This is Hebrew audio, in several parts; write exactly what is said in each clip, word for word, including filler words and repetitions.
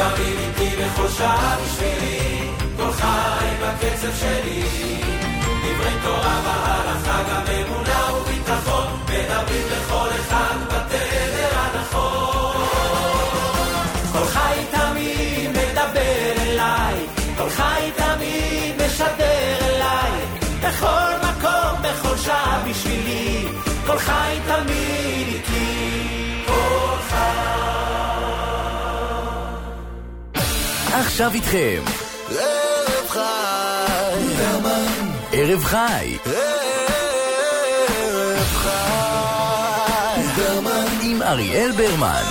תמיד איתי בכל שעה בשבילי, כל חי בקצב שלי, דברי תורה והלכה גם אמונה וביטחון, מדברים לכל אחד בתדר הנכון. כל חי תמיד מדבר אליי, כל חי תמיד משדר אליי, בכל מקום, בכל שעה בשבילי, כל חי תמיד איתי, כל חי. עכשיו איתכם ערב חי ברמן, ערב חי ערב חי ברמן עם אריאל ברמן.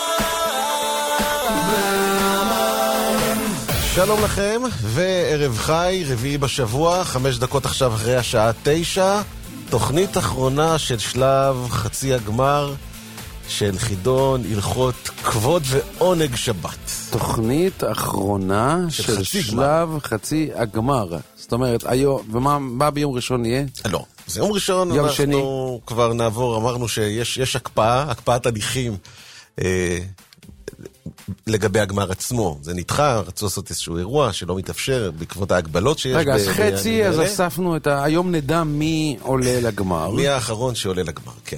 שלום לכם, וערב חי, רביעי בשבוע, חמש דקות עכשיו אחרי השעה תשע, תוכנית אחרונה של שלב חצי הגמר של חידון הלכות כבוד ועונג שבת. תוכנית אחרונה של, של חצי שלב גמר. חצי הגמר. זאת אומרת, היום, ומה מה ביום ראשון יהיה? לא, זה יום ראשון, יום אנחנו שני. כבר נעבור, אמרנו שיש יש הקפאה, הקפאת הליכים אה, לגבי הגמר עצמו. זה נדחה, רצו לעשות איזשהו אירוע שלא מתאפשר בעקבות ההגבלות שיש. רגע, אז ב- חצי, ב- אז האלה. אספנו את ה... היום נדע מי עולה לגמר. מי האחרון שעולה לגמר, כן.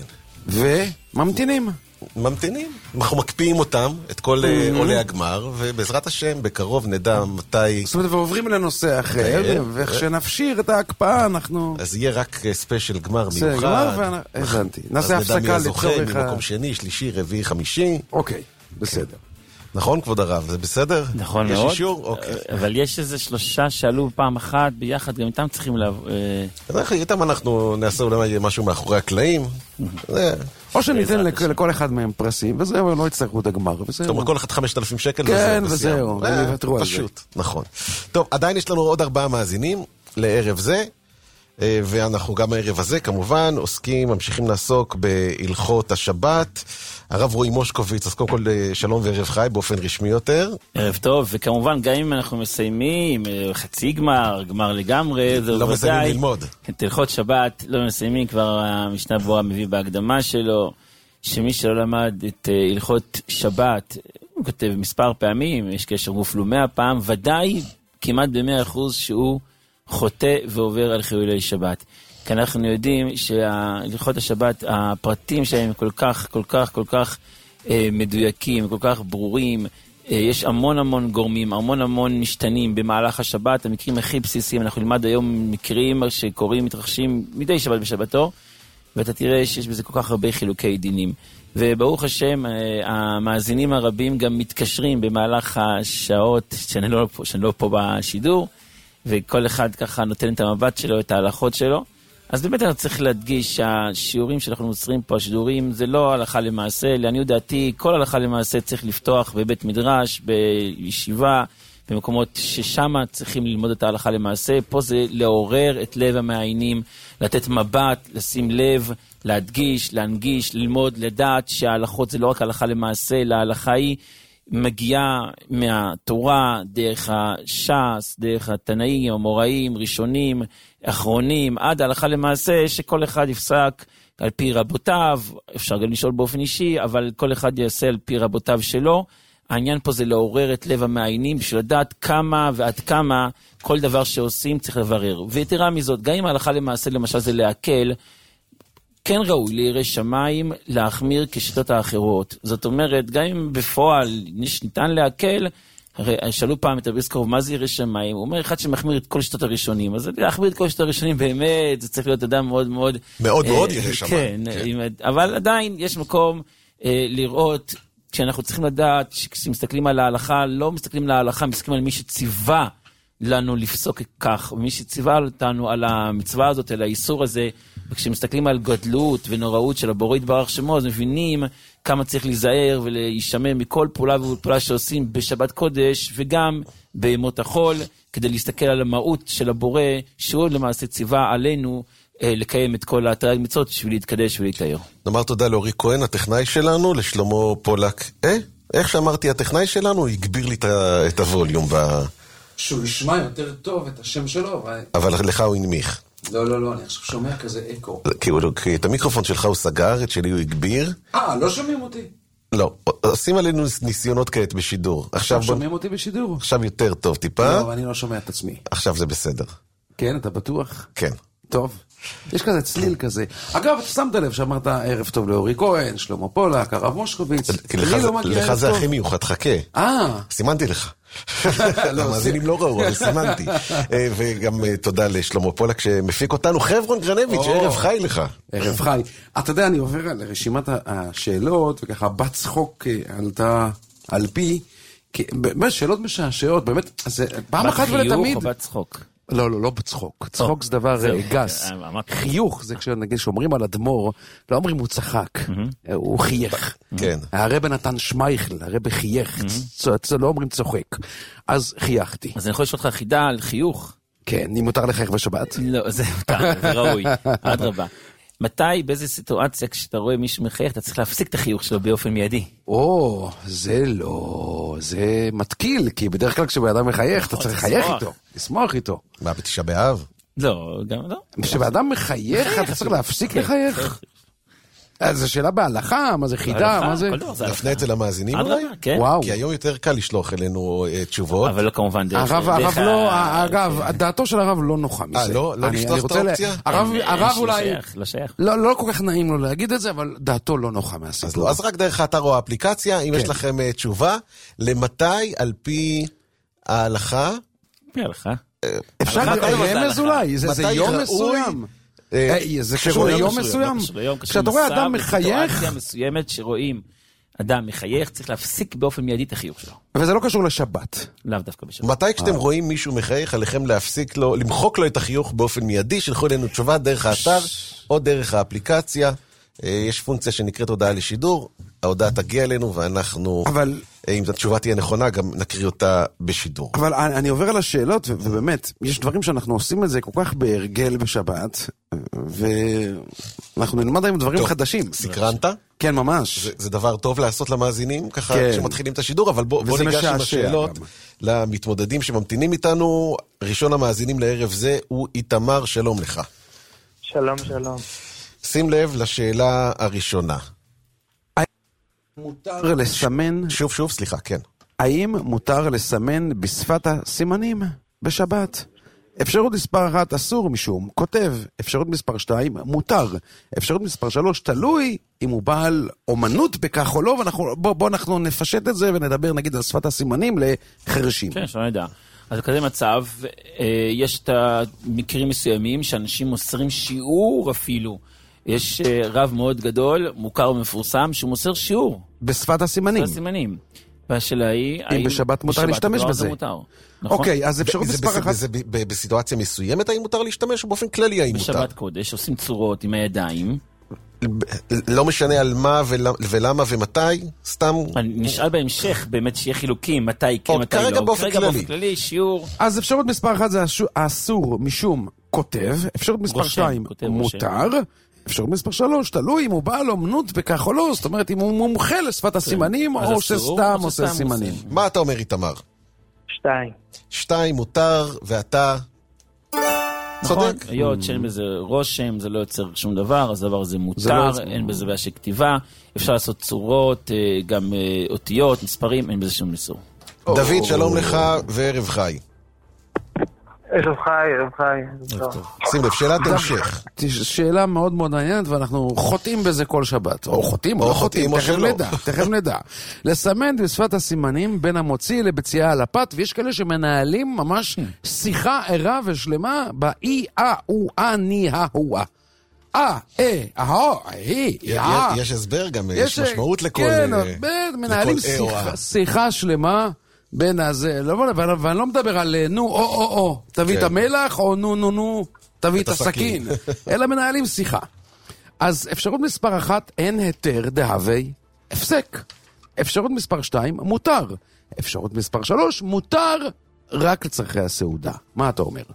וממתינים. ממתינים, אנחנו מקפיאים אותם, את כל mm-hmm. עולי הגמר, ובעזרת השם בקרוב נדע מתי. זאת אומרת, ועוברים לנושא אחר, כן. ואיך שנפשיר את ההקפאה, אנחנו... אז יהיה רק ספיישל גמר זה מיוחד. גמר, ואנ- הבנתי. נעשה אז נדע מי הפסקה הזוכה, לצורך ה... ממקום שני, שלישי, רביעי, חמישי. אוקיי, בסדר. נכון, כבוד הרב? זה בסדר? נכון יש מאוד. יש אישור? אוקיי. אבל יש איזה שלושה שעלו פעם אחת ביחד, גם איתם צריכים לעבור. אז איתם אנחנו נעשה אולי משהו מאחורי הקלעים. זה... או שניתן לכ- לכל אחד מהם פרסים, וזהו, לא יצטרכו את הגמר, זאת וזהו. אומרת, כל אחד חמשת אלפים שקל. כן, וזהו, וזהו, וסיימנו. הם יוותרו על זה. פשוט, נכון. טוב, עדיין יש לנו עוד ארבעה מאזינים לערב זה, אה, ואנחנו גם הערב הזה, כמובן, עוסקים, ממשיכים לעסוק בהלכות השבת. הרב רועי מושקוביץ, אז קודם כל אה, שלום וערב חי באופן רשמי יותר. ערב טוב, וכמובן גם אם אנחנו מסיימים חצי גמר, גמר לגמרי, זה לא מסיימים ללמוד. את הלכות שבת לא מסיימים, כבר המשנה ברורה מביא בהקדמה שלו, שמי שלא למד את אה, הלכות שבת, הוא כותב מספר פעמים, יש קשר מופלו מאה פעם, ודאי כמעט במאה אחוז שהוא חוטא ועובר על חילולי שבת. כי אנחנו יודעים שהלכות השבת, הפרטים שלהם כל כך, כל כך, כל כך אה, מדויקים, כל כך ברורים, אה, יש המון המון גורמים, המון המון משתנים במהלך השבת, המקרים הכי בסיסיים, אנחנו נלמד היום מקרים שקורים, מתרחשים מדי שבת בשבתו, ואתה תראה שיש בזה כל כך הרבה חילוקי דינים. וברוך השם, המאזינים הרבים גם מתקשרים במהלך השעות שאני לא, שאני לא פה בשידור, וכל אחד ככה נותן את המבט שלו, את ההלכות שלו. אז באמת אני צריך להדגיש שהשיעורים שאנחנו מוסרים פה, השידורים, זה לא הלכה למעשה. לעניות דעתי, כל הלכה למעשה צריך לפתוח בבית מדרש, בישיבה, במקומות ששם צריכים ללמוד את ההלכה למעשה. פה זה לעורר את לב המעיינים, לתת מבט, לשים לב, להדגיש, להנגיש, ללמוד, לדעת שההלכות זה לא רק הלכה למעשה, אלא ההלכה היא מגיעה מהתורה, דרך הש"ס, דרך התנאים, המוראים, ראשונים, אחרונים, עד ההלכה למעשה, שכל אחד יפסק על פי רבותיו, אפשר גם לשאול באופן אישי, אבל כל אחד יעשה על פי רבותיו שלו. העניין פה זה לעורר את לב המעיינים, בשביל לדעת כמה ועד כמה כל דבר שעושים צריך לברר. ויתרה מזאת, גם אם ההלכה למעשה למשל זה להקל, כן ראוי לירא שמיים להחמיר כשיטות האחרות. זאת אומרת, גם אם בפועל ניתן להקל, הרי שאלו פעם את רבי יששכרוב, מה זה ירא שמיים? הוא אומר, אחד שמחמיר את כל שיטות הראשונים. אז להחמיר את כל שיטות הראשונים באמת, זה צריך להיות אדם מאוד מאוד... מאוד אה, מאוד ירא שמיים. כן, כן. עם, אבל עדיין יש מקום אה, לראות, כשאנחנו צריכים לדעת, כשמסתכלים על ההלכה, לא מסתכלים על ההלכה, מסתכלים על מי שציווה לנו לפסוק כך, ומי שציווה אותנו על המצווה הזאת, על האיסור הזה, וכשמסתכלים על גדלות ונוראות של הבורא יתברך שמו, אז מבינים כמה צריך להיזהר ולהישמר מכל פעולה ופעולה שעושים בשבת קודש, וגם בימות החול, כדי להסתכל על המהות של הבורא, שהוא למעשה ציווה עלינו אה, לקיים את כל התרי"ג מצוות בשביל להתקדש ולהתאר. נאמר תודה לאורי כהן, הטכנאי שלנו, לשלמה פולק. אה? איך שאמרתי, הטכנאי שלנו, הוא הגביר לי את הווליום ב... שהוא ישמע יותר טוב את השם שלו. אבל לך הוא הנמיך. לא, לא, לא, אני עכשיו שומע כזה אקו. כי, הוא, כי את המיקרופון שלך הוא סגר, את שלי הוא הגביר. אה, לא שומעים אותי. לא, עושים עלינו ניסיונות כעת בשידור. עכשיו שומעים אותי בשידור? עכשיו יותר טוב טיפה. לא, אני לא שומע את עצמי. עכשיו זה בסדר. כן, אתה בטוח? כן. טוב. יש כזה צליל כזה. אגב, אתה שמת לב שאמרת ערב טוב לאורי כהן, שלמה פולק, הרב מושקוביץ. לך זה הכי מיוחד, חכה. אה. סימנתי לך. המאזינים לא ראו, אבל סימנתי. וגם תודה לשלמה פולק שמפיק אותנו. חברון גרנביץ', ערב חי לך. ערב חי. אתה יודע, אני עובר על רשימת השאלות, וככה בת צחוק עלתה על פי, באמת שאלות משעשעות, באמת, פעם אחת ולתמיד. בת חיוך או בת צחוק? לא, לא, לא בצחוק. צחוק זה דבר גס. חיוך זה כשנגיד שאומרים על אדמו"ר, לא אומרים הוא צחק, הוא חייך. הרב נתן שמייכל, הרב חייך, לא אומרים צוחק. אז חייכתי. אז אני יכול לשאול אותך חידה על חיוך? כן, אם מותר לחייך בשבת? לא, זה מותר, זה ראוי. עד רבה. מתי, באיזה סיטואציה, כשאתה רואה מישהו מחייך, אתה צריך להפסיק את החיוך שלו באופן מיידי? או, זה לא, זה מתקיל, כי בדרך כלל כשבאדם מחייך, אתה צריך לחייך איתו, לשמוח איתו. מה, בתשעה באב? לא, גם לא. כשבאדם מחייך, אתה צריך להפסיק לחייך? אז זו שאלה בהלכה, מה זה חידה, מה זה? נפנה את זה למאזינים אולי? וואו. כי היום יותר קל לשלוח אלינו תשובות. אבל לא כמובן דרך... הרב לא, אגב, דעתו של הרב לא נוחה מזה. אה, לא? לא לשלוח את האופציה? הרב אולי... לא שייך. לא כל כך נעים לו להגיד את זה, אבל דעתו לא נוחה מהסיפור. אז לא, אז רק דרך האתר או האפליקציה, אם יש לכם תשובה, למתי על פי ההלכה... פי ההלכה? אפשר רמז אולי, זה יום מסוים. זה קשור ליום מסוים? כשאתה רואה אדם מחייך... בסיטואציה מסוימת שרואים אדם מחייך, צריך להפסיק באופן מיידי את החיוך שלו. וזה לא קשור לשבת. לאו דווקא בשבת. מתי כשאתם רואים מישהו מחייך, עליכם להפסיק לו, למחוק לו את החיוך באופן מיידי, שלחו אלינו תשובה דרך האתר או דרך האפליקציה. יש פונקציה שנקראת הודעה לשידור, ההודעה תגיע אלינו ואנחנו, אבל... אם התשובה תהיה נכונה, גם נקריא אותה בשידור. אבל אני עובר על השאלות, ובאמת, יש דברים שאנחנו עושים את זה כל כך בהרגל בשבת, ואנחנו נלמד היום דברים טוב, חדשים. סקרנת? כן, ממש. זה, זה דבר טוב לעשות למאזינים, ככה כן. כשמתחילים את השידור, אבל בוא, בוא ניגש עם השאלות גם. למתמודדים שממתינים איתנו. ראשון המאזינים לערב זה הוא איתמר, שלום לך. שלום, שלום. שים לב לשאלה הראשונה. מותר לסמן... שוב, שוב, סליחה, כן. האם מותר לסמן בשפת הסימנים בשבת? אפשרות מספר אחת אסור משום כותב, אפשרות מספר שתיים מותר, אפשרות מספר שלוש תלוי אם הוא בעל אומנות בכך או לא, ואנחנו, בוא, בוא אנחנו נפשט את זה ונדבר נגיד על שפת הסימנים לחרשים. כן, שלא נדע. אז כזה מצב, יש את המקרים מסוימים שאנשים מוסרים שיעור אפילו. יש רב מאוד גדול, מוכר ומפורסם, שהוא מוסר שיעור. בשפת הסימנים. בשפת הסימנים. והשאלה היא... אם בשבת מותר להשתמש בזה. אוקיי, אז אפשרות מספר אחת... זה בסיטואציה מסוימת האם מותר להשתמש, או באופן כללי האם מותר? בשבת קודש עושים צורות עם הידיים. לא משנה על מה ולמה ומתי, סתם... נשאל בהמשך באמת שיהיה חילוקים, מתי כן, מתי לא. כרגע באופן כללי. באופן כללי, שיעור... אז אפשרות מספר אחת זה אסור משום כותב, אפשרות מספר שתיים מותר, אפשרות מספר שלוש, תלוי אם הוא בעל אומנות בכך או לא, זאת אומרת אם הוא מומחה לשפת הסימנים או שסתם עושה סימנים. מה אתה אומר איתמר? שתיים. שתיים מותר ואתה... נכון, היות שאין בזה רושם, זה לא יוצר שום דבר, אז הדבר הזה מותר, אין בזה בעיה של כתיבה, אפשר לעשות צורות, גם אותיות, מספרים, אין בזה שום איסור. דוד, שלום לך וערב חי. ערב חי, ערב חי. שים לב, שאלת המשך. שאלה מאוד מאוד מעניינת, ואנחנו חוטאים בזה כל שבת. או חוטאים או לא חוטאים, תכף נדע, תכף נדע. לסמן בשפת הסימנים בין המוציא לבציעה על הפת, ויש כאלה שמנהלים ממש שיחה ערה ושלמה באי, אה, הוא, אה, ני, אה, הוא, אה. אה, אה, אה, אה, יש הסבר גם, יש משמעות לכל... כן, מנהלים שיחה שלמה... בין הזה, ואני לא מדבר על נו, או, או, או, תביא את המלח, או נו, נו, נו, תביא את הסכין. אלא מנהלים שיחה. אז אפשרות מספר אחת, אין היתר דהווי, הפסק. אפשרות מספר שתיים, מותר. אפשרות מספר שלוש, מותר רק לצרכי הסעודה. מה אתה אומר?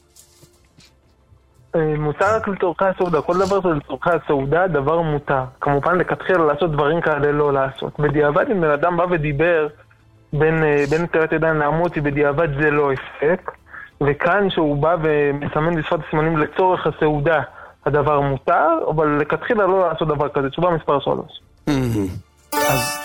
מותר רק לצורכי הסעודה. כל דבר זה לצורכי הסעודה, דבר מותר. כמובן, לכתחילה לעשות דברים כאלה לא לעשות. בדיעבד, אם בן אדם בא ודיבר, בין, בין נטילת ידיים למוציא, בדיעבד זה לא הפסק, וכאן שהוא בא ומסמן בשפת הסימנים לצורך הסעודה, הדבר מותר, אבל לכתחילה לא לעשות דבר כזה. תשובה מספר שלוש. אז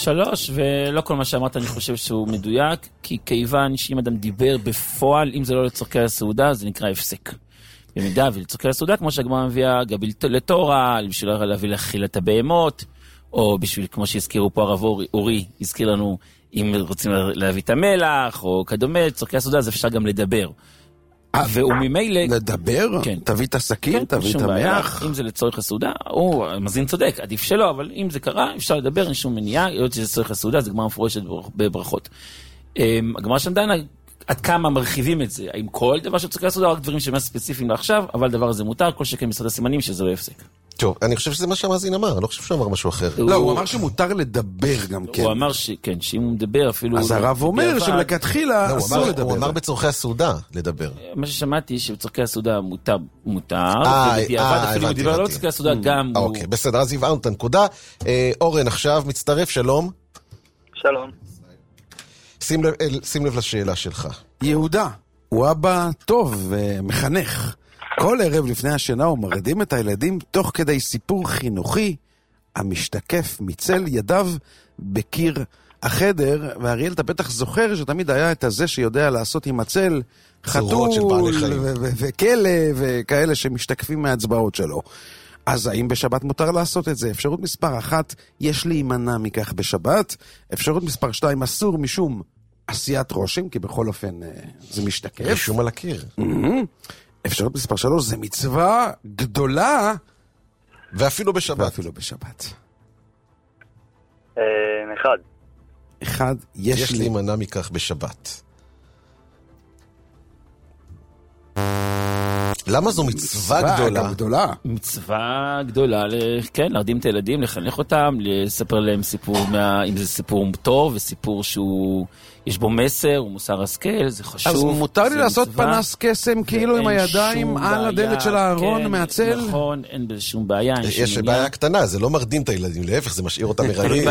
שלוש, ולא כל מה שאמרת אני חושב שהוא מדויק, כי כיוון שאם אדם דיבר בפועל, אם זה לא לצורכי הסעודה, זה נקרא הפסק. במידה ולצורכי הסעודה, כמו שהגמרא מביאה גבי לתורה, בשביל להביא להכיל את הבהמות, או בשביל, כמו שהזכירו פה הרב אורי, הזכיר לנו, אם רוצים להביא את המלח, או כדומה, לצורכי הסעודה, אז אפשר גם לדבר. והוא ממילא... לדבר? כן. תביא את הסכין, כן, תביא את המלח. אם זה לצורך הסעודה, הוא מזין צודק, עדיף שלא, אבל אם זה קרה, אפשר לדבר, אין שום מניעה, להיות שזה צורך הסעודה, זה גמרא מפורשת בברכות. הגמרא שם דנה, עד כמה מרחיבים את זה? האם כל דבר שצריך לעשות, רק דברים שמאז ספציפיים לעכשיו, אבל דבר הזה מותר, כל שכן משרד הסימנים שזה לא הפסק. טוב, אני חושב שזה מה שהמאזין אמר, אני לא חושב שהוא אמר משהו אחר. לא, הוא אמר שמותר לדבר גם כן. הוא אמר שכן, שאם הוא מדבר אפילו... אז הרב אומר שלכתחילה אסור לדבר. הוא אמר בצורכי הסעודה לדבר. מה ששמעתי שבצורכי הסעודה מותר, ובדיעבד אפילו הוא דיבר לא בצורכי הסעודה גם הוא... אוקיי, בסדר, אז הבאנו את הנקודה. אורן עכשיו מצטרף, שלום. שלום. שים לב, שים לב לשאלה שלך. יהודה, הוא אבא טוב ומחנך. כל ערב לפני השינה הוא מרדים את הילדים תוך כדי סיפור חינוכי המשתקף מצל ידיו בקיר החדר, ואריאל אתה בטח זוכר שתמיד היה את הזה שיודע לעשות עם הצל חתול וכלב וכאלה שמשתקפים מהצבעות שלו. אז האם בשבת מותר לעשות את זה? אפשרות מספר אחת, יש להימנע מכך בשבת. אפשרות מספר שתיים, אסור משום עשיית רושם, כי בכל אופן זה משתקף. רשום על הקיר. אפשרות מספר שלוש, זה מצווה גדולה. ואפילו בשבת. ואפילו בשבת. אחד. אחד, יש, יש לי... להימנע מכך בשבת. למה זו מצווה גדולה? גדולה. מצווה גדולה, כן, להרדים את הילדים, לחנך אותם, לספר להם סיפור, מה, אם זה סיפור טוב, וסיפור שהוא, יש בו מסר, הוא מוסר השכל, זה חשוב. אז מותר לי לעשות פנס קסם, כאילו עם הידיים על הדלת של הארון מהצל? נכון, אין בזה שום בעיה. יש בעיה קטנה, זה לא מרדים את הילדים, להפך, זה משאיר אותם מרדים.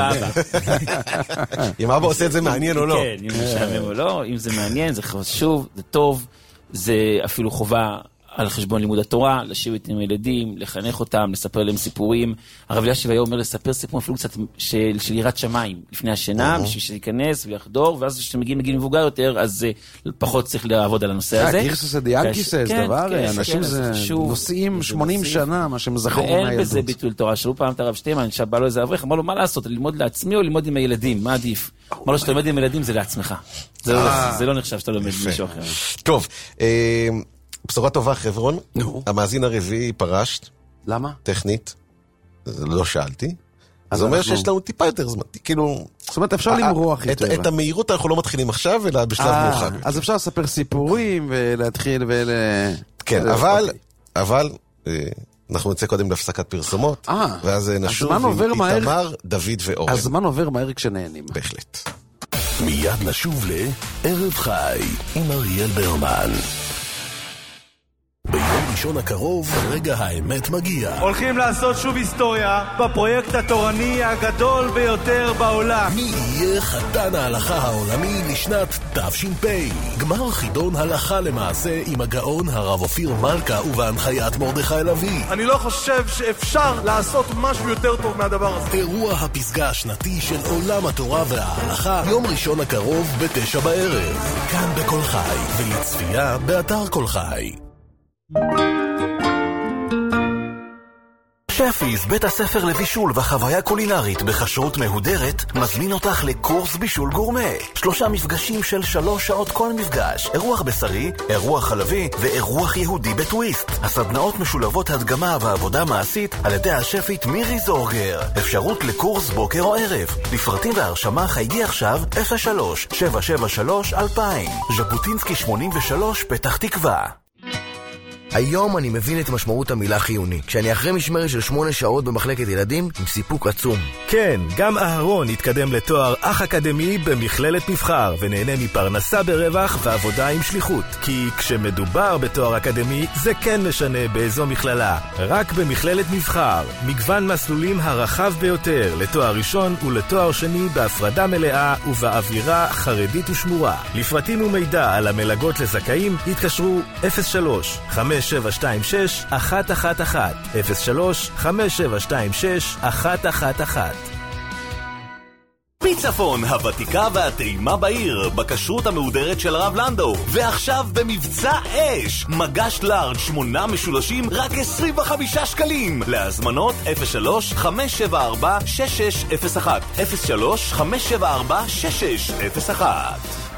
אם אבא עושה את זה מעניין או לא. כן, אם זה משעמם או לא, אם זה מעניין, זה חשוב, זה טוב, זה אפילו חובה על חשבון לימוד התורה, לשבת עם ילדים, לחנך אותם, לספר להם סיפורים. הרב אלישיב היה אומר לספר סיפור אפילו קצת של, של יראת שמיים לפני השינה, בשביל שיכנס ויחדור, ואז כשאתם מגיעים לגיל מבוגר יותר, אז פחות צריך לעבוד על הנושא הזה. גירסוס הדיאנקיס, זה דבר, אנשים זה נושאים שמונים שנה, מה שהם זכרו מהילדות. ואין בזה ביטול תורה, שאלו פעם את הרב שטיימן, שבא לו איזה אברך, אמר לו, מה לעשות, ללמוד לעצמי או ללמוד עם הילדים? מה עדיף? אמר לו, שאתה לומד עם ילדים זה לעצמך. זה לא נחשב שאתה לומד מישהו אחר. טוב, בשורה טובה, חברון. המאזין הרביעי פרש. למה? טכנית. לא שאלתי. זה אומר שיש לנו טיפה יותר זמן. כאילו... זאת אומרת, אפשר למרוח יותר. את המהירות אנחנו לא מתחילים עכשיו, אלא בשלב מאוחר. אז אפשר לספר סיפורים ולהתחיל ול... כן, אבל, אבל, אנחנו נצא קודם להפסקת פרסומות, ואז נשוב עם איתמר, דוד ואורן. הזמן עובר מהר כשנהנים. בהחלט. מיד נשוב לערב חי עם אריאל ברמן. ביום ראשון הקרוב, רגע האמת מגיע. הולכים לעשות שוב היסטוריה בפרויקט התורני הגדול ביותר בעולם. מי יהיה חתן ההלכה העולמי לשנת תש"פ? גמר חידון הלכה למעשה עם הגאון הרב אופיר מלכה ובהנחיית מרדכי לביא. אני לא חושב שאפשר לעשות משהו יותר טוב מהדבר הזה. אירוע הפסגה השנתי של עולם התורה וההלכה, יום ראשון הקרוב בתשע בערב. כאן בכל חי, ולצפייה באתר כל חי. שפיס, בית הספר לבישול וחוויה קולינרית בכשרות מהודרת, מזמין אותך לקורס בישול גורמה. שלושה מפגשים של שלוש שעות כל מפגש. אירוח בשרי, אירוח חלבי ואירוח יהודי בטוויסט. הסדנאות משולבות הדגמה ועבודה מעשית על ידי השפית מירי זורגר. אפשרות לקורס בוקר או ערב. לפרטים והרשמה חייגי עכשיו אפס שלוש שבע שבע שלוש אלפיים. ז'בוטינסקי שמונים ושלוש פתח תקווה. היום אני מבין את משמעות המילה חיוני, כשאני אחרי משמרת של שמונה שעות במחלקת ילדים עם סיפוק עצום. כן, גם אהרון התקדם לתואר אח אקדמי במכללת מבחר, ונהנה מפרנסה ברווח ועבודה עם שליחות. כי כשמדובר בתואר אקדמי, זה כן משנה באיזו מכללה. רק במכללת מבחר, מגוון מסלולים הרחב ביותר, לתואר ראשון ולתואר שני בהפרדה מלאה ובאווירה חרדית ושמורה. לפרטים ומידע על המלגות לזכאים, התקשרו אפס שלוש חמש שבע שתיים שש אחת אחת אחת אפס שלוש חמש שבע שתיים שש אחת אחת אחת. מצפון, הוותיקה והטעימה בעיר, בכשרות המהודרת של הרב לנדו. ועכשיו במבצע אש, מגש לארג' שמונה משולשים, רק עשרים וחמישה שקלים. להזמנות אפס שלוש חמש שבע ארבע שש שש אפס אחת אפס שלוש חמש שבע ארבע שש שש אפס אחת.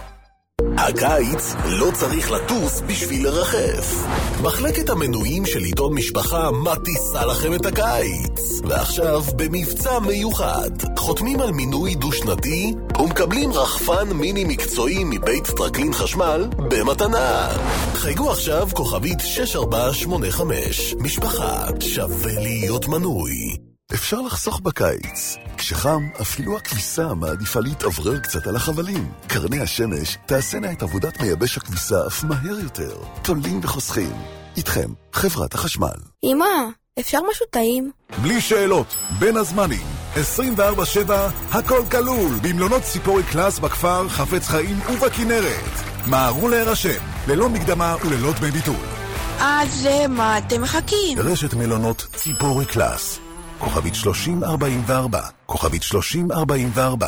הקיץ לא צריך לטוס בשביל לרחף. מחלקת המנויים של עיתון משפחה מטיסה לכם את הקיץ. ועכשיו במבצע מיוחד, חותמים על מינוי דו-שנתי ומקבלים רחפן מיני מקצועי מבית טרקלין חשמל במתנה. חייגו עכשיו כוכבית שש ארבע שמונה חמש. משפחה שווה להיות מנוי. אפשר לחסוך בקיץ. כשחם, אפילו הכביסה מעדיפה להתעברר קצת על החבלים. קרני השמש תעשינה את עבודת מייבש הכביסה אף מהר יותר. תולים וחוסכים. איתכם, חברת החשמל. אמא, אפשר משהו טעים? בלי שאלות, בין הזמנים. עשרים וארבע שבע, הכל כלול. במלונות ציפורי קלאס בכפר, חפץ חיים ובכנרת. מהרו להירשם, ללא מקדמה וללא דמי ביטול. אז מה אתם מחכים? רשת מלונות ציפורי קלאס. כוכבית שלושים ארבעים וארבע, כוכבית שלושים ארבעים וארבע.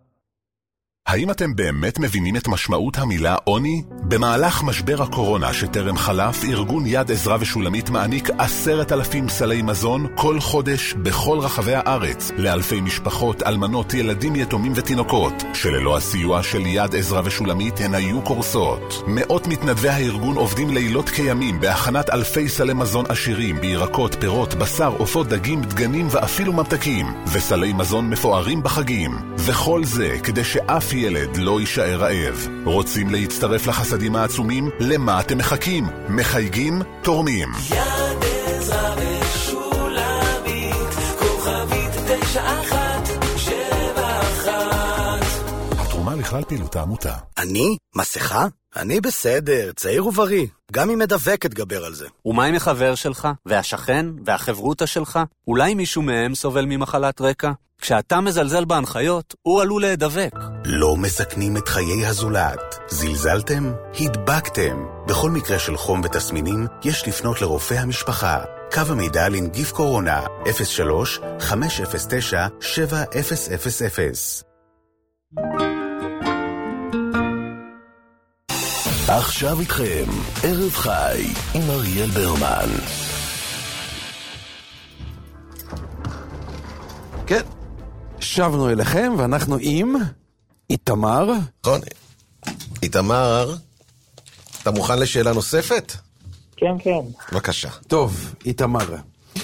האם אתם באמת מבינים את משמעות המילה עוני? במהלך משבר הקורונה שטרם חלף, ארגון יד עזרא ושולמית מעניק עשרת אלפים סלי מזון כל חודש בכל רחבי הארץ, לאלפי משפחות, אלמנות, ילדים יתומים ותינוקות, שללא הסיוע של יד עזרא ושולמית הן היו קורסות. מאות מתנדבי הארגון עובדים לילות כימים בהכנת אלפי סלי מזון עשירים, בירקות, פירות, בשר, עופות, דגים, דגנים ואפילו ממתקים, וסלי מזון מפוארים בחגים. וכל זה כדי שאף ילד לא יישאר רעב. רוצים להצטרף לחסדים העצומים? למה אתם מחכים? מחייגים? תורמים. יד עזרא ושולמית, כוכבית תשע אחת שבע אחת. התרומה לכלל פעילות העמותה. אני? מסכה? אני בסדר, צעיר ובריא. גם אם מדבק אתגבר על זה. ומה עם החבר שלך? והשכן? והחברותה שלך? אולי מישהו מהם סובל ממחלת רקע? כשאתה מזלזל בהנחיות, הוא עלול להידבק. לא מסכנים את חיי הזולת. זלזלתם? הדבקתם. בכל מקרה של חום ותסמינים, יש לפנות לרופא המשפחה. קו המידע לנגיף קורונה, אפס שלוש חמש אפס תשע שבע אפס אפס אפס. עכשיו איתכם, ערב חי עם אריאל ברמן. כן, שבנו אליכם ואנחנו עם איתמר. נכון, איתמר, אתה מוכן לשאלה נוספת? כן, כן. בבקשה. טוב, איתמר.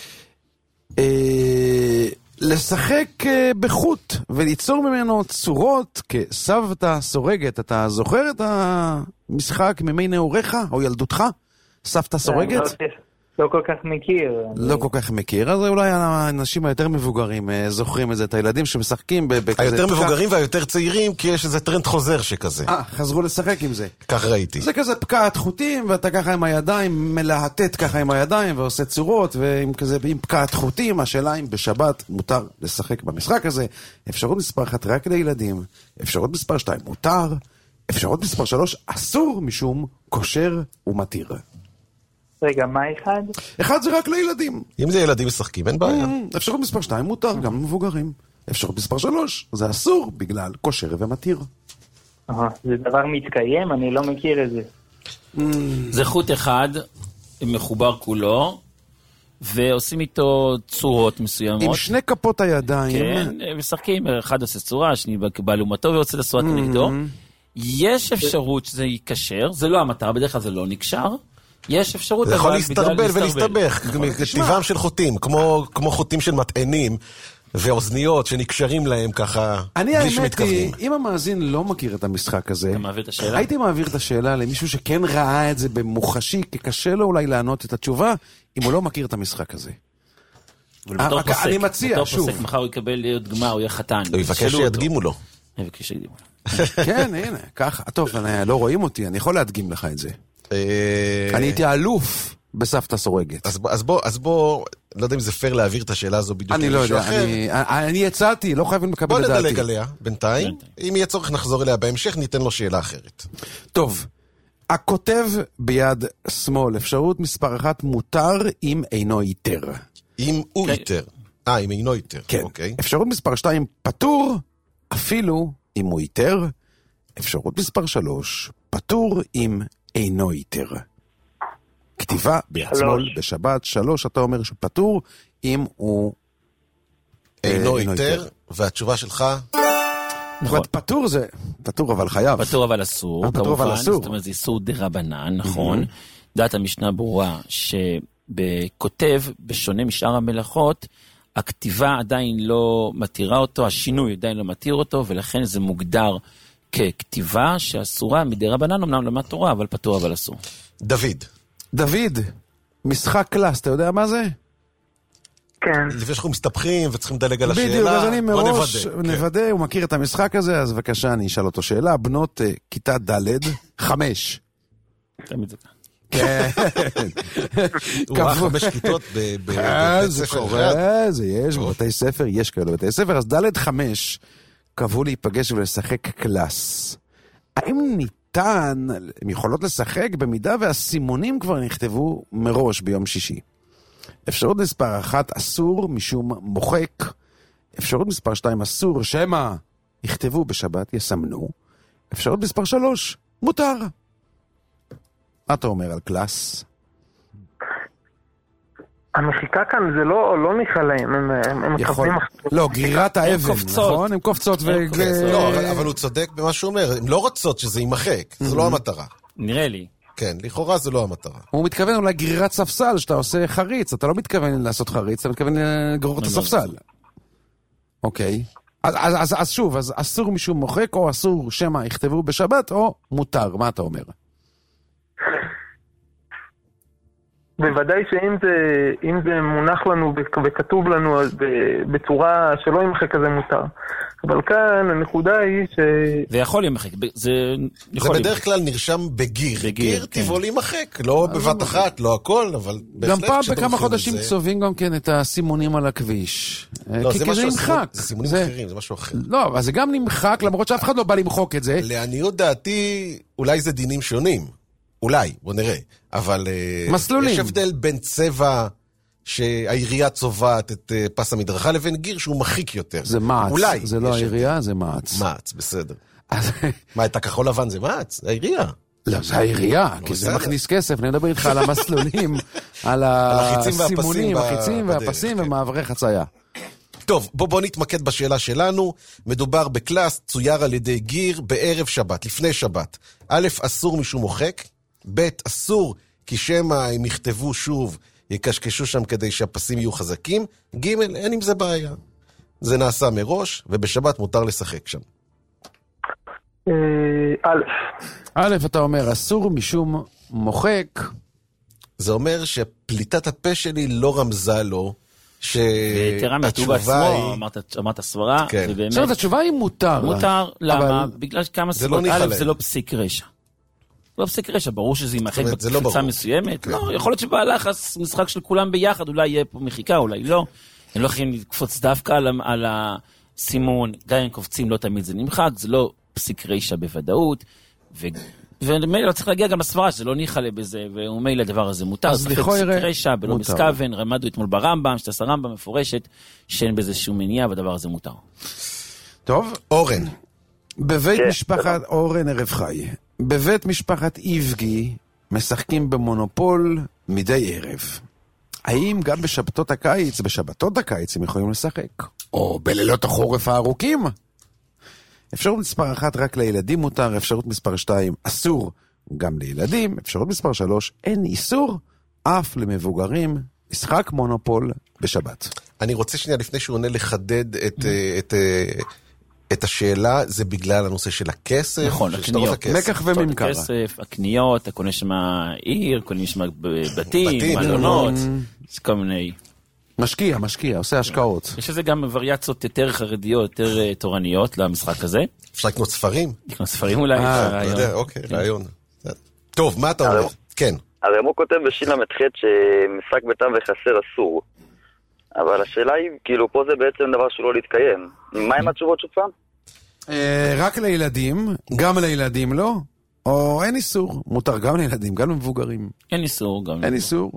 אה, לשחק אה, בחוט וליצור ממנו צורות כסבתא סורגת. אתה זוכר את המשחק ממי נעוריך או ילדותך? סבתא סורגת? לא כל כך מכיר. לא כל כך מכיר, אז אולי האנשים היותר מבוגרים זוכרים את זה, את הילדים שמשחקים בכזה... היותר מבוגרים והיותר צעירים, כי יש איזה טרנד חוזר שכזה. אה, חזרו לשחק עם זה. כך ראיתי. זה כזה פקעת חוטים, ואתה ככה עם הידיים, מלהטט ככה עם הידיים, ועושה צורות, ועם כזה, עם פקעת חוטים, השאלה אם בשבת מותר לשחק במשחק הזה. אפשרות מספר אחת רק לילדים, אפשרות מספר שתיים מותר, אפשרות מספר שלוש אסור משום כושר ומתיר. רגע, מה אחד? אחד זה רק לילדים. אם זה ילדים משחקים, אין בעיה. אפשרות מספר שתיים מותר, גם למבוגרים. אפשרות מספר שלוש, זה אסור בגלל כושר ומתיר. זה דבר מתקיים, אני לא מכיר את זה. זה חוט אחד, מחובר כולו, ועושים איתו צורות מסוימות. עם שני כפות הידיים. כן, משחקים, אחד עושה צורה, השני בעלומתו ועושה את הצורה כנגדו. יש אפשרות שזה ייקשר, זה לא המטרה, בדרך כלל זה לא נקשר. יש אפשרות, זה יכול להסתרבל ולהסתבך, כתיבם של חוטים, כמו חוטים של מטענים ואוזניות שנקשרים להם ככה, בלי שמתכוונים. אם המאזין לא מכיר את המשחק הזה, מעביר את השאלה? הייתי מעביר את השאלה למישהו שכן ראה את זה במוחשי, כי קשה לו אולי לענות את התשובה, אם הוא לא מכיר את המשחק הזה. בתור פוסק, אני מציע, שוב. פוסק, מחר הוא יקבל להיות גמר, הוא יהיה חתן. הוא יבקש שידגימו לו. הוא יבקש שידגימו לו. כן, הנה, ככה. טוב, לא רואים אותי, אני יכול להדגים לך את זה. אני הייתי אלוף בסבתא סורגת. אז בוא, אז בוא, לא יודע אם זה פייר להעביר את השאלה הזו בדיוק. אני לא יודע, אני הצעתי, לא חייבים לקבל את דעתי. בוא נדלג עליה בינתיים, אם יהיה צורך נחזור אליה בהמשך, ניתן לו שאלה אחרת. טוב, הכותב ביד שמאל, אפשרות מספר אחת מותר אם אינו איתר. אם הוא איתר. אה, אם אינו איתר. כן. אפשרות מספר שתיים פטור אפילו אם הוא איתר. אפשרות מספר שלוש, פטור אם אינו איתר. כתיבה ביד שמאל בשבת. שלוש, אתה אומר שפטור אם הוא אינו איתר, והתשובה שלך? נכון. פטור זה, פטור אבל חייב. פטור אבל אסור, פטור אבל אסור. זאת אומרת, זה איסור דרבנן, נכון. דעת המשנה ברורה שבכותב, בשונה משאר המלאכות, הכתיבה עדיין לא מתירה אותו, השינוי עדיין לא מתיר אותו, ולכן זה מוגדר ככתיבה שאסורה מדרבנן, אמנם למד תורה, אבל פטור אבל אסור. דוד. דוד, משחק קלאס, אתה יודע מה זה? כן. לפני שאנחנו מסתבכים וצריכים לדלג על השאלה, בדיוק, אז אני בוא מראש נוודא. נוודא, כן. הוא מכיר את המשחק הזה, אז בבקשה אני אשאל אותו שאלה. בנות uh, כיתה ד' חמש. תמיד זה כאן. כן. הוא ראה חמש כיתות בבית ספר אחד. זה יש, בבתי ספר, יש כאלה בבתי ספר, אז ד' חמש קבעו להיפגש ולשחק קלאס. האם ניתן, הם יכולות לשחק במידה והסימונים כבר נכתבו מראש ביום שישי? אפשרות מספר אחת, אסור משום מוחק. אפשרות מספר שתיים, אסור שמה יכתבו בשבת, יסמנו. אפשרות מספר שלוש, מותר. מה אתה אומר על קלאס? המחיקה כאן זה לא, לא ניחא להם, הם, הם, הם יכול... לא, גרירת האבן, נכון? הם קופצות ו... לא, אבל, אבל הוא צודק במה שהוא אומר, הם לא רוצות שזה יימחק, זו לא המטרה. נראה לי. כן, לכאורה זה לא המטרה. הוא מתכוון אולי גרירת ספסל, שאתה עושה חריץ, אתה לא מתכוון לעשות חריץ, אתה מתכוון לגרור את הספסל. אוקיי. אז, אז, אז, אז שוב, אז אסור משום מוחק, או אסור שמה יכתבו בשבת, או מותר, מה אתה אומר? בוודאי שאם זה, אם זה מונח לנו וכתוב לנו בצורה שלא ימחק כזה מותר. אבל כאן הנקודה היא ש... זה יכול להימחק. זה, זה בדרך כלל נרשם בגיר. בגיר טבעו להימחק. לא בבת אחת, לא הכל, אבל גם פעם בכמה חודשים צובעים גם כן את הסימונים על הכביש. לא, כי זה נמחק. זה סימונים אחרים, זה משהו אחר. לא, אבל זה גם נמחק, למרות שאף אחד לא בא למחוק את זה. לעניות דעתי, אולי זה דינים שונים. אולי, בוא נראה. אבל מסלולים. יש הבדל בין צבע שהעירייה צובעת את פס המדרכה לבין גיר שהוא מחיק יותר. זה מעץ. אולי. זה לא העירייה, זה מעץ. מעץ, בסדר. מה, את הכחול לבן זה מעץ? זה העירייה. לא, זה העירייה, כי זה מכניס כסף. אני מדבר איתך על המסלולים, על הסימונים, החיצים והפסים ומעברי חצייה. טוב, בוא, בוא נתמקד בשאלה שלנו. מדובר בקלאס צויר על ידי גיר בערב שבת, לפני שבת. א', אסור משום מוחק. ב', אסור כי שמא הם יכתבו שוב, יקשקשו שם כדי שהפסים יהיו חזקים. ג', אין עם זה בעיה. זה נעשה מראש, ובשבת מותר לשחק שם. א', א', אתה אומר, אסור משום מוחק. זה אומר שפליטת הפה שלי לא רמזה לו, שהתשובה היא... אמרת סברה, עכשיו, התשובה היא מותר. מותר, למה? בגלל כמה סיבות. א', זה לא פסיק רשע. לא פסיק רשע, ברור שזה יימחק בקפיצה מסוימת. לא, יכול להיות שבהלך משחק של כולם ביחד, אולי יהיה פה מחיקה, אולי לא. הם לא יכולים לקפוץ דווקא על הסימון, גם אם קופצים לא תמיד זה נמחק, זה לא פסיק רשע בוודאות, ומילא צריך להגיע גם לסברה, שזה לא ניחלה בזה, ומילא הדבר הזה מותר. אז לכו יראה. פסיק רשע, בלא מסכוון, רמדו אתמול ברמב"ם, שתעשה רמב"ם מפורשת, שאין בזה שום מניעה, והדבר הזה מותר. טוב. אורן. בבית משפחת אורן ערב חי. בבית משפחת איבגי משחקים במונופול מדי ערב. האם גם בשבתות הקיץ, בשבתות הקיץ הם יכולים לשחק? או בלילות החורף הארוכים? אפשרות מספר אחת רק לילדים מותר, אפשרות מספר שתיים אסור גם לילדים, אפשרות מספר שלוש אין איסור אף למבוגרים, משחק מונופול בשבת. אני רוצה שנייה לפני שהוא עונה לחדד את, את, את השאלה, זה בגלל הנושא של הכסף? נכון, הקניות. מקח וממכר. הכסף, הקניות, אתה קונה שם עיר, קונים שם בתים, מלונות, יש כל מיני... משקיע, משקיע, עושה השקעות. יש לזה גם וריאציות יותר חרדיות, יותר תורניות למשחק הזה. אפשר לקנות ספרים? לקנות ספרים אולי. אה, אתה יודע, אוקיי, רעיון. טוב, מה אתה אומר? כן. הרי הוא כותב בשין למתחת שמשחק בתם וחסר אסור. אבל השאלה היא, כאילו, פה זה בעצם דבר שלא להתקיים. מה עם התשובות שוב פעם? רק לילדים, גם לילדים לא, או אין איסור. מותר גם לילדים, גם למבוגרים. אין איסור, גם. אין איסור.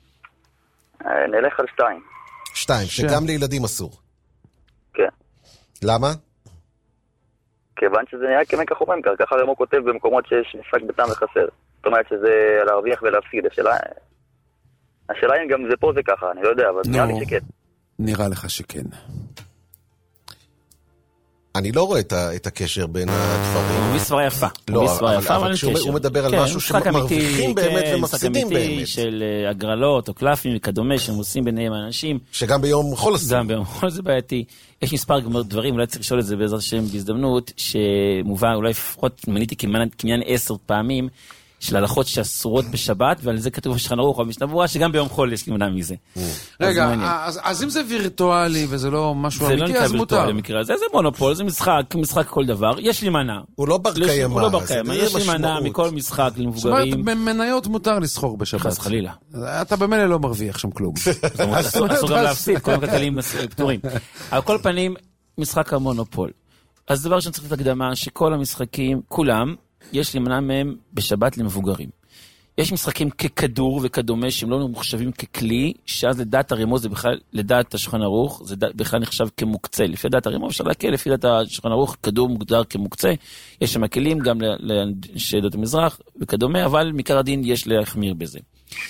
נלך על שתיים. שתיים, שגם לילדים אסור. כן. למה? כיוון שזה נראה כמקח וממכר, ככה רמו כותב במקומות שיש משחק בטעם וחסר. זאת אומרת שזה להרוויח ולהפסיד. השאלה, השאלה אם גם זה פה זה ככה, אני לא יודע, אבל נראה לי שכן. נראה לך שכן. אני לא רואה את הקשר בין הדברים. הוא מספר יפה. לא, אבל כשהוא מדבר על משהו שמרוויחים באמת ומפסידים באמת. משחק אמיתי של הגרלות או קלפים וכדומה שהם עושים ביניהם האנשים. שגם ביום חול עושים. גם ביום חול זה בעייתי. יש מספר דברים, אולי צריך לשאול את זה בעזרת השם בהזדמנות, שמובן אולי לפחות מניתי כמניין עשר פעמים, של הלכות שאסורות בשבת, ועל זה כתוב בשולחן ערוך או במשנה ברורה, שגם ביום חול יש להימנע מזה. רגע, אז אם זה וירטואלי וזה לא משהו אמיתי, אז מותר. זה מונופול, זה משחק, משחק כל דבר, יש להימנע. הוא לא בר קיימא. הוא לא בר קיימא, יש להימנע מכל משחק למבוגרים. זאת אומרת, במניות מותר לסחור בשבת. חס חלילה. אתה במילא לא מרוויח שם כלום. אסור גם להפסיד, כל הכלכלים פתורים. על כל פנים, משחק המונופול. אז דבר שאני צריך לתת הקדמה, שכל המשחקים, כולם, יש להימנע מהם בשבת למבוגרים. יש משחקים ככדור וכדומה שהם לא מחשבים ככלי, שאז לדעת הרמוז זה בכלל, לדעת השולחן ערוך, זה בכלל נחשב כמוקצה. לפי דעת הרמוז אפשר להקל, לפי דעת השולחן ערוך, כדור מוגדר כמוקצה. יש שם כלים גם לשדות המזרח וכדומה, אבל מכר הדין יש להחמיר בזה.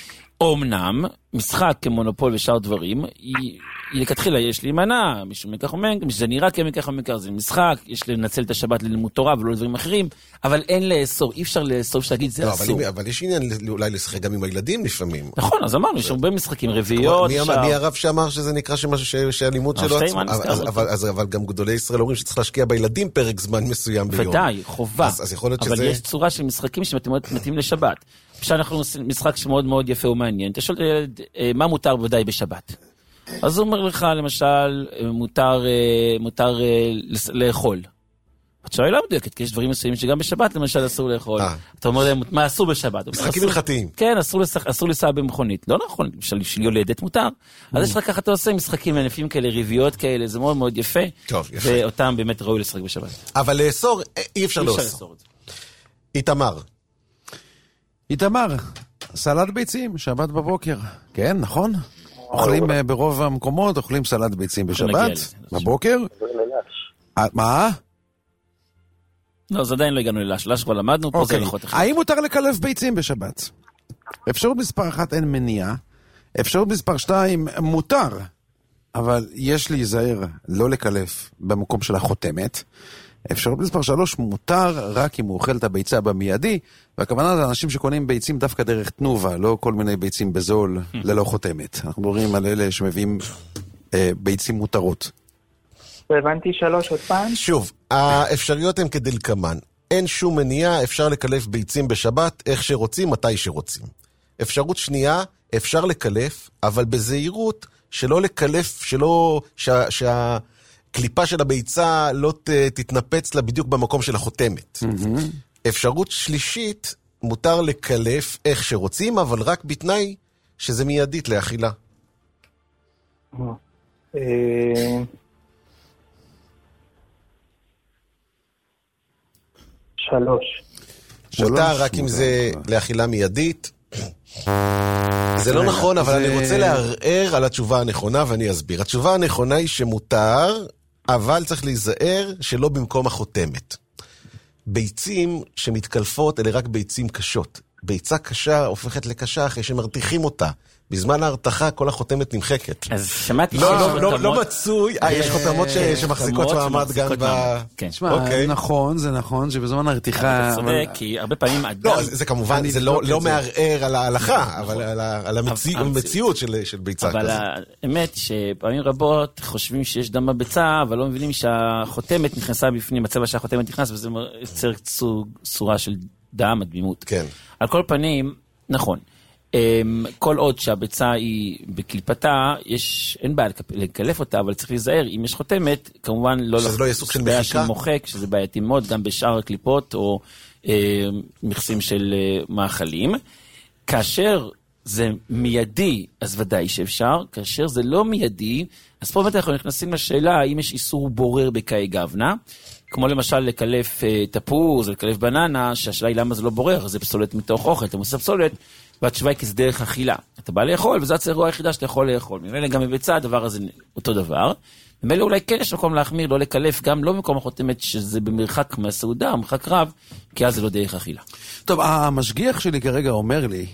אומנם, משחק כמונופול ושאר דברים, היא, היא לכתחילה יש להימנע, משום מכך ומכך, שזה נראה כמכך ומכך, זה משחק, יש לנצל את השבת ללימוד תורה ולא לדברים אחרים, אבל אין לאסור, אי אפשר לאסור שתגיד, זה לא, אסור. אבל, אבל יש עניין אולי לשחק גם עם הילדים לפעמים. נכון, אז אמרנו, יש הרבה משחקים, רביעיות. מי, מי הרב שאמר שזה נקרא שמשהו שהלימוד שלו עצמו, אבל, אבל, אז, אבל גם גדולי ישראל אומרים שצריך להשקיע בילדים פרק זמן מסוים ביום. ודאי, חובה. אז, אז יכול להיות אבל שזה... יש צורה של משחקים שמתאים לשבת. כשאנחנו עושים משחק שמאוד מאוד יפה ומעניין, אתה שואל את הילד, מה מותר בוודאי בשבת? אז הוא אומר לך, למשל, מותר, מותר לאכול. התשובה היא לא מדויקת, כי יש דברים מסוימים שגם בשבת, למשל, אסור לאכול. אתה אומר להם, מה אסור בשבת? משחקים הלכתיים. כן, אסור לנסוע במכונית. לא נכון, של יולדת מותר. אז יש לך ככה, אתה עושה משחקים ענפים כאלה, ריביות כאלה, זה מאוד מאוד יפה. טוב, יפה. ואותם באמת ראוי לשחק בשבת. אבל לאסור, אי אפשר לאסור. איתמר. איתמר, סלט ביצים, שבת בבוקר. כן, נכון? אוכלים ברוב המקומות, אוכלים סלט ביצים בשבת, בבוקר. מה? לא, אז עדיין לא הגענו ללש, לש כבר למדנו, פה זה הלכות אחת. האם מותר לקלף ביצים בשבת? אפשרות מספר אחת אין מניעה, אפשרות מספר שתיים מותר, אבל יש להיזהר לא לקלף במקום של החותמת. אפשרות מספר שלוש מותר רק אם הוא אוכל את הביצה במיידי, והכוונה זה אנשים שקונים ביצים דווקא דרך תנובה, לא כל מיני ביצים בזול ללא חותמת. אנחנו מדברים על אלה שמביאים אה, ביצים מותרות. הבנתי שלוש עוד פעם. שוב, האפשרויות הן כדלקמן. אין שום מניעה, אפשר לקלף ביצים בשבת, איך שרוצים, מתי שרוצים. אפשרות שנייה, אפשר לקלף, אבל בזהירות שלא לקלף, שלא... שה, שה, קליפה של הביצה לא ת, תתנפץ לה בדיוק במקום של החותמת. Mm-hmm. אפשרות שלישית, מותר לקלף איך שרוצים, אבל רק בתנאי שזה מיידית לאכילה. שלוש. מותר רק אם זה לאכילה מיידית. זה לא נכון, אבל אני רוצה לערער על התשובה הנכונה, ואני אסביר. התשובה הנכונה היא שמותר, אבל צריך להיזהר שלא במקום החותמת. ביצים שמתקלפות אלה רק ביצים קשות. ביצה קשה הופכת לקשה אחרי שמרתיחים אותה. בזמן ההרתחה כל החותמת נמחקת. אז שמעתי לא מצוי, יש חותמות שמחזיקות מעמד גם ב... שמע, נכון, זה נכון, שבזמן ההרתיחה... אתה צודק, כי הרבה פעמים אדם... לא, זה כמובן, זה לא מערער על ההלכה, אבל על המציאות של ביצה כזאת. אבל האמת שפעמים רבות חושבים שיש דם בביצה, אבל לא מבינים שהחותמת נכנסה בפנים, מצב שהחותמת נכנס, וזה יוצר צורה של דם, הדמימות. כן. על כל פנים, נכון. כל עוד שהביצה היא בקליפתה, יש, אין בעיה לקלף אותה, אבל צריך להיזהר, אם יש חותמת, כמובן לא... שזה לא יהיה סוג של מחיקה? של מוחק, שזה בעייתי מאוד, גם בשאר הקליפות, או אה, מכסים של אה, מאכלים. כאשר זה מיידי, אז ודאי שאפשר, כאשר זה לא מיידי, אז פה באמת אנחנו נכנסים לשאלה, האם יש איסור בורר בקאי גוונה, כמו למשל לקלף אה, תפוז, או לקלף בננה, שהשאלה היא למה זה לא בורר, זה פסולת מתוך אוכל, אתה מוסף פסולת, והתשובה היא כי זה דרך אכילה. אתה בא לאכול, וזה הצערוע היחידה שאתה יכול לאכול. ממילא גם בביצה הדבר הזה אותו דבר. ומילא אולי כן יש מקום להחמיר, לא לקלף, גם לא במקום החותמת שזה במרחק מהסעודה, מרחק רב, כי אז זה לא דרך אכילה. טוב, המשגיח שלי כרגע אומר לי,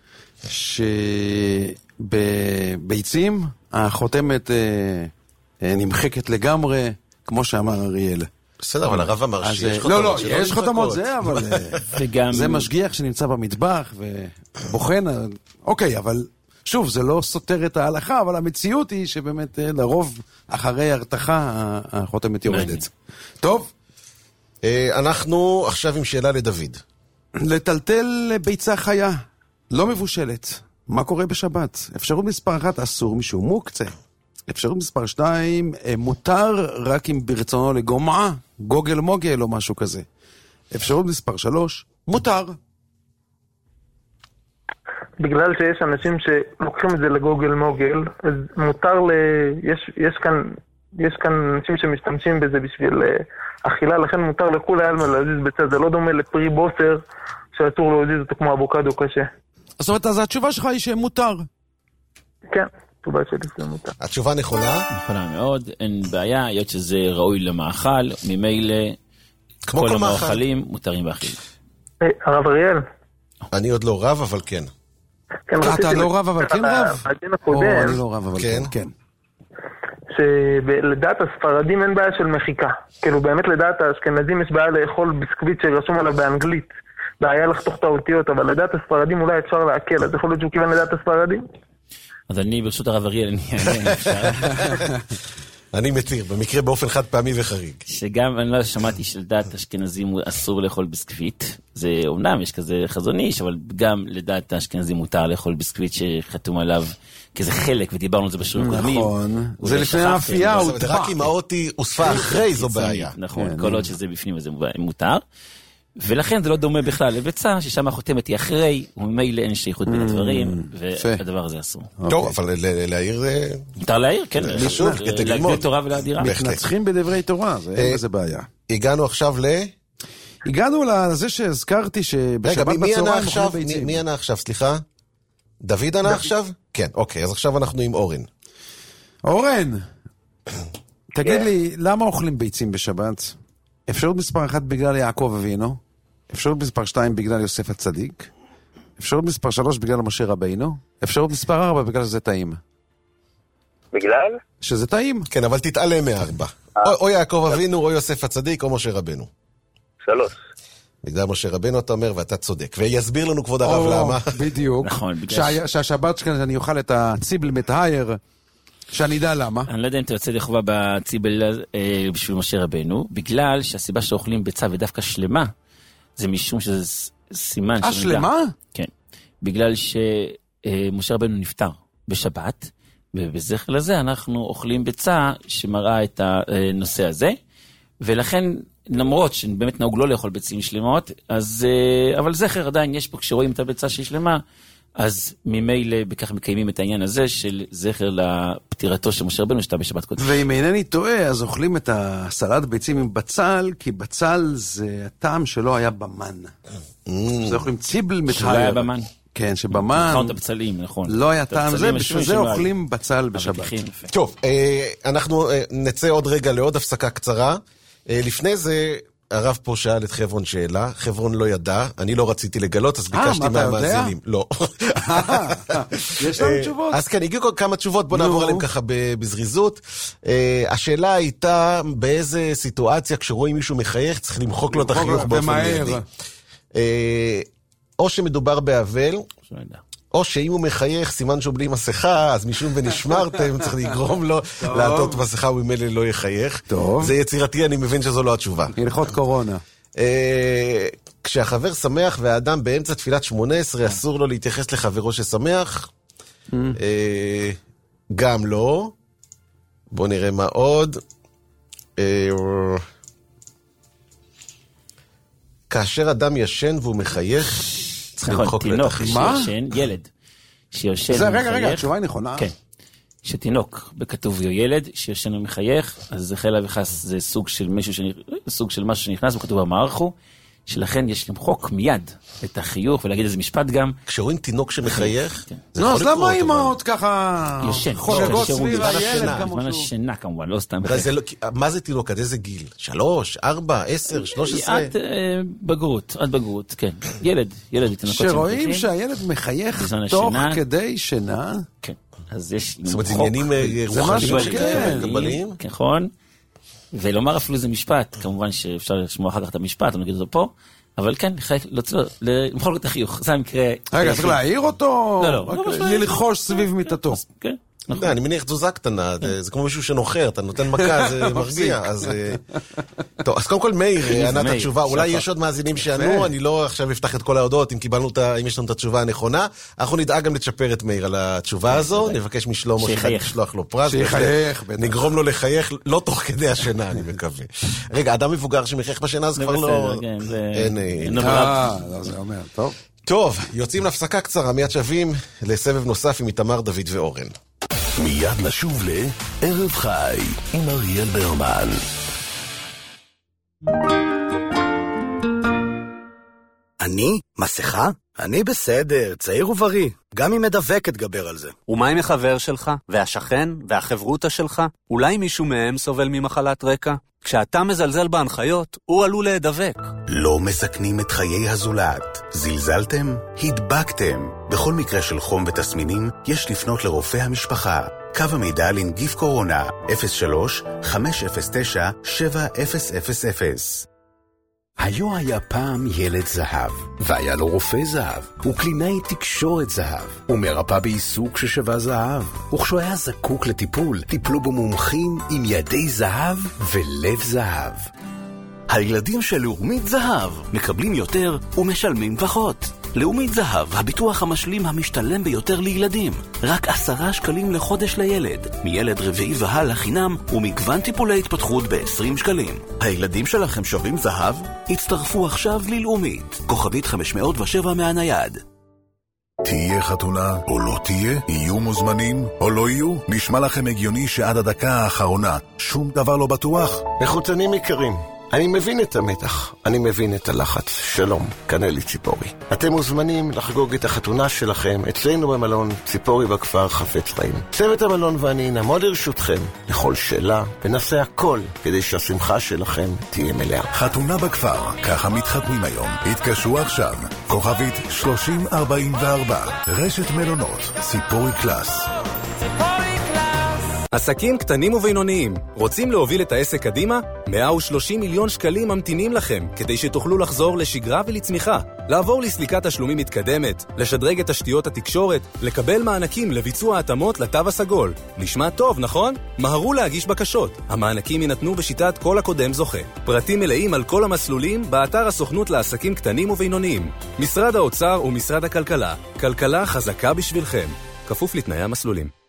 שבביצים החותמת נמחקת לגמרי, כמו שאמר אריאל. בסדר, אבל הרב אמר שיש חותמות. לא, לא, יש חותמות זה, אבל זה משגיח שנמצא במטבח ובוחן, אוקיי, אבל שוב, זה לא סותר את ההלכה, אבל המציאות היא שבאמת לרוב אחרי הרתחה החותמת יורדת. טוב. אנחנו עכשיו עם שאלה לדוד. לטלטל ביצה חיה, לא מבושלת. מה קורה בשבת? אפשרות מספר אחת, אסור משום מוקצה. אפשרות מספר שתיים, מותר רק אם ברצונו לגומעה, גוגל מוגל או משהו כזה. אפשרות מספר שלוש, מותר. בגלל שיש אנשים שלוקחים את זה לגוגל מוגל, אז מותר ל... יש, יש כאן, יש כאן אנשים שמשתמשים בזה בשביל אכילה, לכן מותר לכולי עלמא להזיז ביצה. זה לא דומה לפרי בוסר, שאסור להזיז אותו כמו אבוקדו קשה. זאת אומרת, אז התשובה שלך היא שמותר. כן, התשובה שלי זה מותר. התשובה נכונה? נכונה מאוד, אין בעיה, היות שזה ראוי למאכל, ממילא כל המאכלים מותרים באכילה. הרב אריאל? אני עוד לא רב, אבל כן. אתה לא רב, אבל כן רב? הדין הקודם, אני לא רב, אבל כן. שלדעת הספרדים אין בעיה של מחיקה. כאילו באמת לדעת האשכנזים יש בעיה לאכול ביסקוויט שרשום עליו באנגלית. בעיה לחתוך את האותיות, אבל לדעת הספרדים אולי אפשר להקל, אז יכול להיות שהוא כיוון לדעת הספרדים? אז אני ברשות הרב אריאל, אני אענה, אפשר. אני מתיר, במקרה באופן חד פעמי וחריג. שגם אני לא שמעתי שלדעת אשכנזים אסור לאכול ביסקוויט. זה אומנם יש כזה חזון איש, אבל גם לדעת האשכנזים מותר לאכול ביסקוויט שחתום עליו כזה חלק, ודיברנו על זה בשיעורים קודמים. נכון. זה לפני האפייה, רק אם האותי הוספה אחרי זו בעיה. נכון, כל עוד שזה בפנים וזה מותר. ולכן זה לא דומה בכלל לביצה, ששם החותמת היא אחרי, וממילא אין שייכות בין הדברים, והדבר הזה אסור. טוב, אבל להעיר... מותר להעיר, כן. חשוב, כדי ללמוד. להגדיר תורה ולהדירה. מתנצחים בדברי תורה, זה אין בזה בעיה. הגענו עכשיו ל... הגענו לזה שהזכרתי שבשבת בצהריים אוכלים ביצים. מי ענה עכשיו, סליחה? דוד ענה עכשיו? כן, אוקיי, אז עכשיו אנחנו עם אורן. אורן, תגיד לי, למה אוכלים ביצים בשבת? אפשרות מספר אחת בגלל יעקב אבינו, אפשרות מספר שתיים בגלל יוסף הצדיק, אפשרות מספר שלוש בגלל משה רבינו, אפשרות מספר ארבע בגלל שזה טעים. בגלל? שזה טעים. כן, אבל תתעלם מארבע. או יעקב אבינו, או יוסף הצדיק, או משה רבינו. שלוש. בגלל משה רבינו אתה אומר, ואתה צודק. ויסביר לנו כבוד הרב למה. בדיוק. נכון. שהשבת שכאן אני אוכל את הציבל מתהייר, שאני יודע למה. אני לא יודע אם אתה יוצא לחובה בציבל בשביל משה רבנו, בגלל שהסיבה שאוכלים ביצה ודווקא שלמה, זה משום שזה סימן. אה, שלמה? כן. בגלל שמשה רבנו נפטר בשבת, ובזכר לזה אנחנו אוכלים ביצה שמראה את הנושא הזה, ולכן למרות שבאמת נהוג לא לאכול ביצים שלמות, אז, אבל זכר עדיין יש פה, כשרואים את הביצה שהיא שלמה, אז ממילא בכך מקיימים את העניין הזה של זכר לפטירתו של משה רבנו שתה בשבת קודם. ואם אינני טועה, אז אוכלים את הסלט ביצים עם בצל, כי בצל זה הטעם שלא היה במן. זה אוכלים ציבל מתהייר. שלא היה במן. כן, שבמן... נכון, את הבצלים, נכון. לא היה טעם זה, בשביל זה אוכלים בצל בשבת. טוב, אנחנו נצא עוד רגע לעוד הפסקה קצרה. לפני זה... הרב פה שאל את חברון שאלה, חברון לא ידע, אני לא רציתי לגלות, אז ביקשתי מהמאזינים. לא. יש לנו תשובות? אז כן, הגיעו כמה תשובות, בוא נעבור עליהם ככה בזריזות. השאלה הייתה, באיזה סיטואציה, כשרואים מישהו מחייך, צריך למחוק לו את החיוך באופן מיידי. או שמדובר באבל, או שאם הוא מחייך, סימן שהוא בלי מסכה, אז משום ונשמרתם, צריך לגרום לו לעטות מסכה, וממילא לא יחייך. זה יצירתי, אני מבין שזו לא התשובה. הלכות קורונה. כשהחבר שמח והאדם באמצע תפילת שמונה עשרה, אסור לו להתייחס לחברו ששמח. גם לא. בואו נראה מה עוד. כאשר אדם ישן והוא מחייך, נכון, תינוק שיושן, ילד שיושן ומחייך. רגע, רגע, התשובה היא נכונה. כן, שתינוק בכתוב ילד שיושן ומחייך, אז זה חלה וחס, זה סוג של משהו, סוג של משהו שנכנס, וכתוב במערכו, שלכן יש למחוק מיד את החיוך ולהגיד איזה משפט גם. כשרואים תינוק שמחייך, לא, אז למה אמאות ככה יושן, חוגגות סביב הילד כמו בזמן שהוא? השינה כמובן, לא סתם. מה זה תינוק? עד איזה גיל? שלוש, ארבע, עשר, שלוש עשרה? עד בגרות, עד בגרות, כן. ילד, ילד ותינוקות שמחייכים. שרואים שהילד מחייך תוך כדי שינה. כן. אז יש... זאת אומרת, עניינים רוחניים, נכון. ולומר אפילו זה משפט, כמובן שאפשר לשמוע אחר כך את המשפט, אני נגיד אותו פה, אבל כן, למחול את החיוך, זה המקרה... רגע, צריך להעיר אותו? לא, לא. ללחוש סביב מיטתו. כן. אני מניח תזוזה קטנה, זה כמו מישהו שנוחר, אתה נותן מכה, זה מרגיע. טוב, אז קודם כל מאיר ענה את התשובה, אולי יש עוד מאזינים שענו, אני לא עכשיו אפתח את כל ההודעות, אם קיבלנו, אם יש לנו את התשובה הנכונה, אנחנו נדאג גם לצ'פר את מאיר על התשובה הזו, נבקש משלום לשלוח לו פרס, נגרום לו לחייך, לא תוך כדי השינה, אני מקווה. רגע, אדם מבוגר שמחייך בשינה, זה כבר לא... אין... אה, זה אומר, טוב. טוב, יוצאים להפסקה קצרה, מיד שווים לסבב נוסף עם איתמר, דוד ואורן. מיד נשוב לערב חי עם אריאל ברמן. אני? מסכה? אני בסדר, צעיר ובריא. גם אם מדווק אתגבר על זה. ומה עם החבר שלך, והשכן, והחברותה שלך? אולי מישהו מהם סובל ממחלת רקע? כשאתה מזלזל בהנחיות, הוא עלול להידבק. לא מסכנים את חיי הזולת. זלזלתם? הדבקתם. בכל מקרה של חום ותסמינים, יש לפנות לרופא המשפחה. קו המידע לנגיף קורונה, אפס שלוש חמש אפס תשע שבע אפס אפס אפס. היו היה פעם ילד זהב, והיה לו רופא זהב, וקלינאי תקשורת זהב, ומרפא בעיסוק ששווה זהב. וכשהוא היה זקוק לטיפול, טיפלו בו מומחים עם ידי זהב ולב זהב. הילדים של לאומית זהב מקבלים יותר ומשלמים פחות. לאומית זהב, הביטוח המשלים המשתלם ביותר לילדים. רק עשרה שקלים לחודש לילד. מילד רביעי והלאה חינם, ומגוון טיפולי התפתחות ב-עשרים שקלים. הילדים שלכם שווים זהב? הצטרפו עכשיו ללאומית. כוכבית חמש מאות ושבע מהנייד. תהיה חתונה או לא תהיה? יהיו מוזמנים או לא יהיו? נשמע לכם הגיוני שעד הדקה האחרונה שום דבר לא בטוח? מחותנים יקרים, אני מבין את המתח, אני מבין את הלחץ. שלום, כאן אלי ציפורי. אתם מוזמנים לחגוג את החתונה שלכם אצלנו במלון ציפורי בכפר חפץ חיים. צוות המלון ואני נעמוד לרשותכם לכל שאלה, ונעשה הכל כדי שהשמחה שלכם תהיה מלאה. חתונה בכפר, ככה מתחתנים היום. התקשרו עכשיו, כוכבית שלושים ארבעים וארבע, רשת מלונות, ציפורי קלאס. עסקים קטנים ובינוניים, רוצים להוביל את העסק קדימה? מאה ושלושים מיליון שקלים ממתינים לכם, כדי שתוכלו לחזור לשגרה ולצמיחה, לעבור לסליקת תשלומים מתקדמת, לשדרג את תשתיות התקשורת, לקבל מענקים לביצוע התאמות לתו הסגול. נשמע טוב, נכון? מהרו להגיש בקשות. המענקים יינתנו בשיטת כל הקודם זוכה. פרטים מלאים על כל המסלולים באתר הסוכנות לעסקים קטנים ובינוניים. משרד האוצר ומשרד הכלכלה, כלכלה חזקה בשבילכם. כפוף לתנאי המסלולים.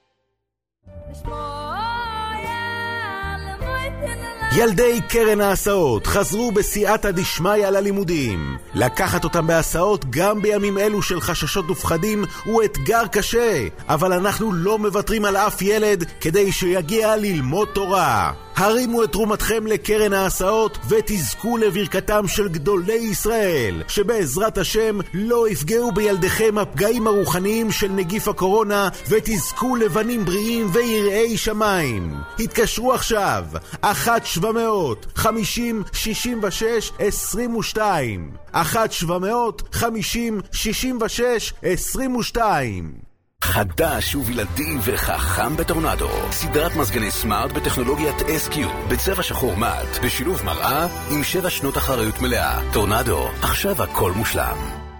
ילדי קרן ההסעות חזרו בסייעתא דשמיא ללימודים. לקחת אותם בהסעות גם בימים אלו של חששות ופחדים הוא אתגר קשה, אבל אנחנו לא מוותרים על אף ילד כדי שיגיע ללמוד תורה. הרימו את תרומתכם לקרן ההסעות ותזכו לברכתם של גדולי ישראל, שבעזרת השם לא יפגעו בילדיכם הפגעים הרוחניים של נגיף הקורונה, ותזכו לבנים בריאים ויראי שמיים. התקשרו עכשיו, אחת שבע מאות חמישים שישים ושש עשרים ושתיים, אחת שבע מאות חמישים שישים ושש עשרים ושתיים. חדש ובלעדי וחכם בטורנדו. סדרת מזגני סמארט בטכנולוגיית אס קיו בצבע שחור מאט, בשילוב מראה עם שבע שנות אחריות מלאה. טורנדו, עכשיו הכל מושלם.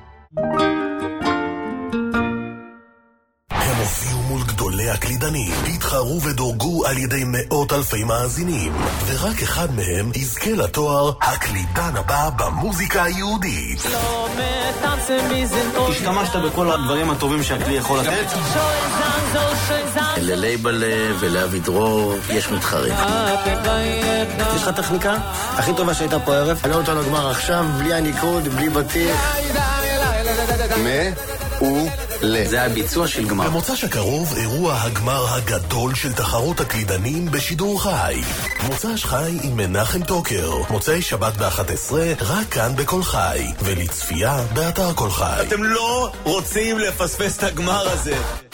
הם הופיעו מול גדולי הקלידנים, התחרו ודורגו על ידי מאות אלפי מאזינים, ורק אחד מהם יזכה לתואר הקלידן הבא במוזיקה היהודית. השתמשת בכל הדברים הטובים שהכלי יכול לתת? ללייבל ולאבי דרור יש מתחרים. יש לך טכניקה? הכי טובה שהייתה פה ערב? עלה אותנו גמר עכשיו, בלי הניקוד, בלי בתים. מה? ול. זה הביצוע של גמר. במוצ"ש הקרוב אירוע הגמר הגדול של תחרות הקלידנים בשידור חי. מוצ"ש חי עם מנחם טוקר. מוצאי שבת ב-אחת עשרה, רק כאן בכל חי. ולצפייה באתר כל חי. אתם לא רוצים לפספס את הגמר הזה.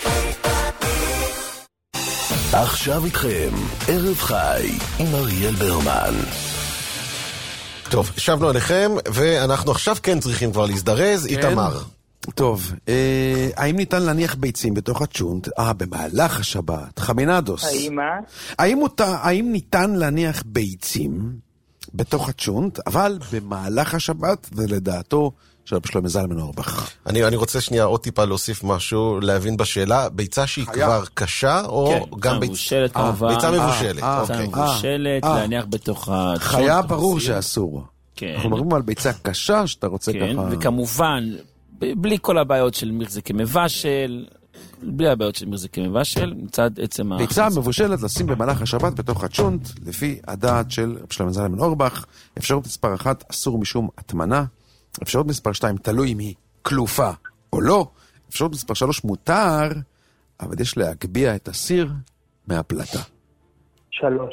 עכשיו איתכם, ערב חי עם אריאל ברמן. טוב, שבנו עליכם, ואנחנו עכשיו כן צריכים כבר להזדרז, כן. איתמר. טוב, אה, האם ניתן להניח ביצים בתוך הצ'ונט? אה, במהלך השבת, חמינדוס. האם מה? האם, אותה, האם ניתן להניח ביצים בתוך הצ'ונט, אבל במהלך השבת, ולדעתו של שלמה זלמן אורבך? אני, אני רוצה שנייה עוד טיפה להוסיף משהו, להבין בשאלה, ביצה שהיא חיה. כבר קשה, או כן, גם ביצה מבושלת כמובן. ביצה מבושלת. ביצה אוקיי. מבושלת, להניח בתוך הצ'ונט. חיה ברור שאסור. כן. אנחנו מדברים על ביצה קשה, שאתה רוצה כן, ככה... וכמובן, בלי כל הבעיות של מחזיקי מבשל, בלי הבעיות של מחזיקי מבשל, מצד עצם ה... ביצה מבושלת לשים במהלך השבת בתוך הצ'ונט, לפי הדעת של שלמה זלמן אורבך. אפשרות מספר אחת, אסור משום התמנה. אפשרות מספר שתיים, תלוי אם היא כלופה או לא. אפשרות מספר שלוש, מותר, אבל יש להגביה את הסיר מהפלטה. שלוש.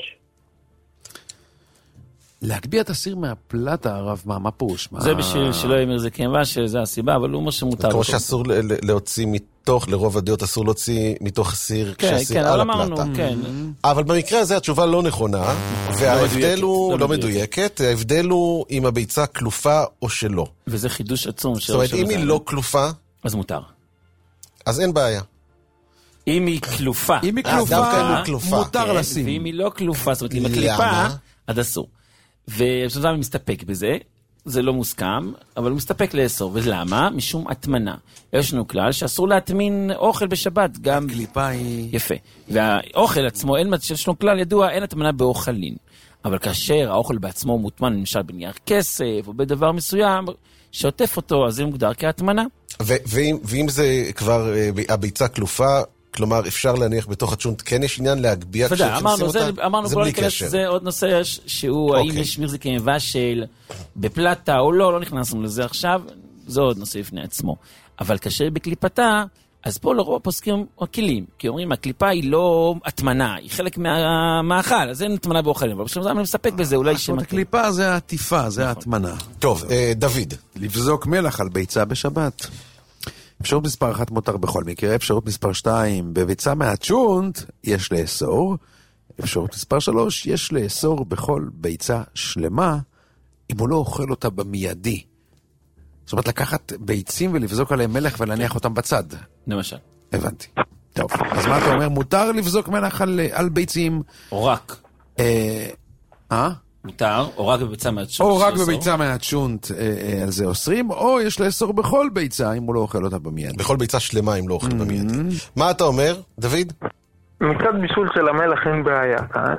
להגביה את הסיר מהפלטה, הרב, מה, מה פירוש? זה בשביל שלא יאמר זה כמובן שזה הסיבה, אבל הוא אומר שמותר. כמו שאסור להוציא מתוך, לרוב הדעות אסור להוציא מתוך סיר כשהסיר על הפלטה. אבל במקרה הזה התשובה לא נכונה, וההבדל הוא לא מדויקת, ההבדל הוא אם הביצה כלופה או שלא. וזה חידוש עצום. זאת אומרת, אם היא לא כלופה, אז מותר. אז אין בעיה. אם היא כלופה, אם היא כלופה, מותר לשים. ואם היא לא כלופה, זאת אומרת, אם הקליפה, עד אסור. ושזה מסתפק בזה, זה לא מוסכם, אבל הוא מסתפק לאסור. ולמה? משום התמנה. יש לנו כלל שאסור להטמין אוכל בשבת, גם... הקליפה היא... יפה. והאוכל עצמו, אין, יש לנו כלל ידוע, אין התמנה באוכלין. אבל כאשר האוכל בעצמו מוטמן, למשל בנייר כסף, או בדבר מסוים, שעוטף אותו, אז זה מוגדר כהתמנה. ואם, ואם זה כבר הביצה כלופה, כלומר, אפשר להניח בתוך הצ'ונט, כן יש עניין להגביה כשכנסים אותה? אמרנו, בוא ניכנס, זה עוד נושא שהוא, האם יש מחזיקי מבשל בפלטה או לא, לא נכנסנו לזה עכשיו, זה עוד נושא לפני עצמו. אבל כאשר בקליפתה, אז פה לרוב פוסקים הכלים, כי אומרים, הקליפה היא לא התמנה, היא חלק מהמאכל, אז אין התמנה באוכלים, אבל בשביל זה אני מספק בזה, אולי שמתאים. הקליפה זה העטיפה, זה ההתמנה. טוב, דוד. לבזוק מלח על ביצה בשבת. אפשרות מספר אחת מותר בכל מקרה, אפשרות מספר שתיים, בביצה מהצ'ונט יש לאסור, אפשרות מספר שלוש, יש לאסור בכל ביצה שלמה, אם הוא לא אוכל אותה במיידי. זאת אומרת, לקחת ביצים ולבזוק עליהם מלח ולהניח אותם בצד. למשל. הבנתי. טוב, אז מה אתה אומר? מותר לבזוק מלח על, על ביצים? או רק. אה? אה? מותר, או רק בביצה מהצ'ונט. או רק בביצה מהצ'ונט, אה, אה, על זה אוסרים, או יש לאסור בכל ביצה, אם הוא לא אוכל אותה במיידי. בכל ביצה שלמה, אם לא אוכל במיידי. מה אתה אומר, דוד? מצד בישול של המלח אין בעיה כאן,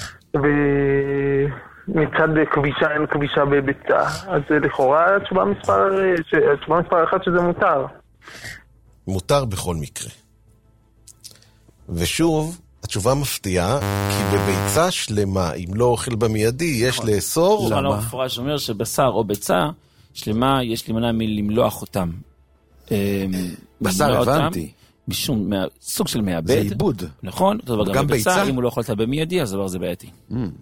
ומצד כבישה אין כבישה בביצה, אז לכאורה התשובה מספר, התשובה מספר אחת שזה מותר. מותר בכל מקרה. ושוב, התשובה מפתיעה, כי בביצה שלמה, אם לא אוכל במיידי, יש לאסור. למה? לא מפורש אומר שבשר או ביצה שלמה, יש להימנע מלמלוח אותם. בשר הבנתי. משום סוג של מעבד. זה עיבוד. נכון, גם ביצה, אם הוא לא אוכל אותה במיידי, אז דבר זה בעייתי.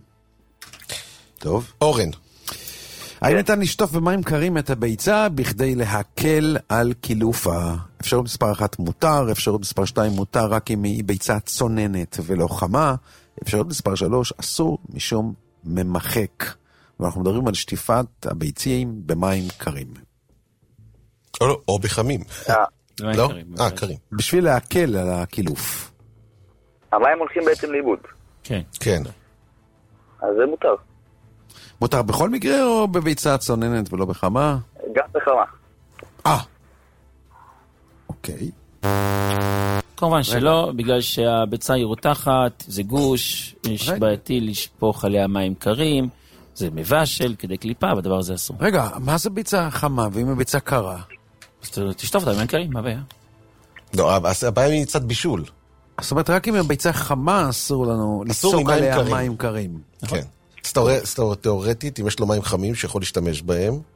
טוב. אורן. האם ניתן לשטוף במים קרים את הביצה בכדי להקל על קילופה? אפשרות מספר אחת מותר, אפשרות מספר שתיים מותר רק אם היא ביצה צוננת ולא חמה, אפשרות מספר שלוש אסור משום ממחק. ואנחנו מדברים על שטיפת הביצים במים קרים. או לא, או בחמים. לא? אה, קרים. בשביל להקל על הקילוף. המים הולכים בעצם לאיבוד. כן. כן. אז זה מותר. מותר בכל מקרה או בביצה צוננת ולא בחמה? גם בחמה. אה. אוקיי. כמובן שלא, בגלל שהביצה היא רותחת, זה גוש, יש בעייתי לשפוך עליה מים קרים, זה מבשל כדי קליפה, והדבר הזה אסור. רגע, מה זה ביצה חמה ואם הביצה קרה? אז תשטוף אותה במים קרים, מה בעיה? לא, הבעיה היא קצת בישול. זאת אומרת, רק אם הביצה חמה אסור לנו לסוג עליה מים קרים. כן. תיאורטית, אם יש לו מים חמים שיכול להשתמש בהם,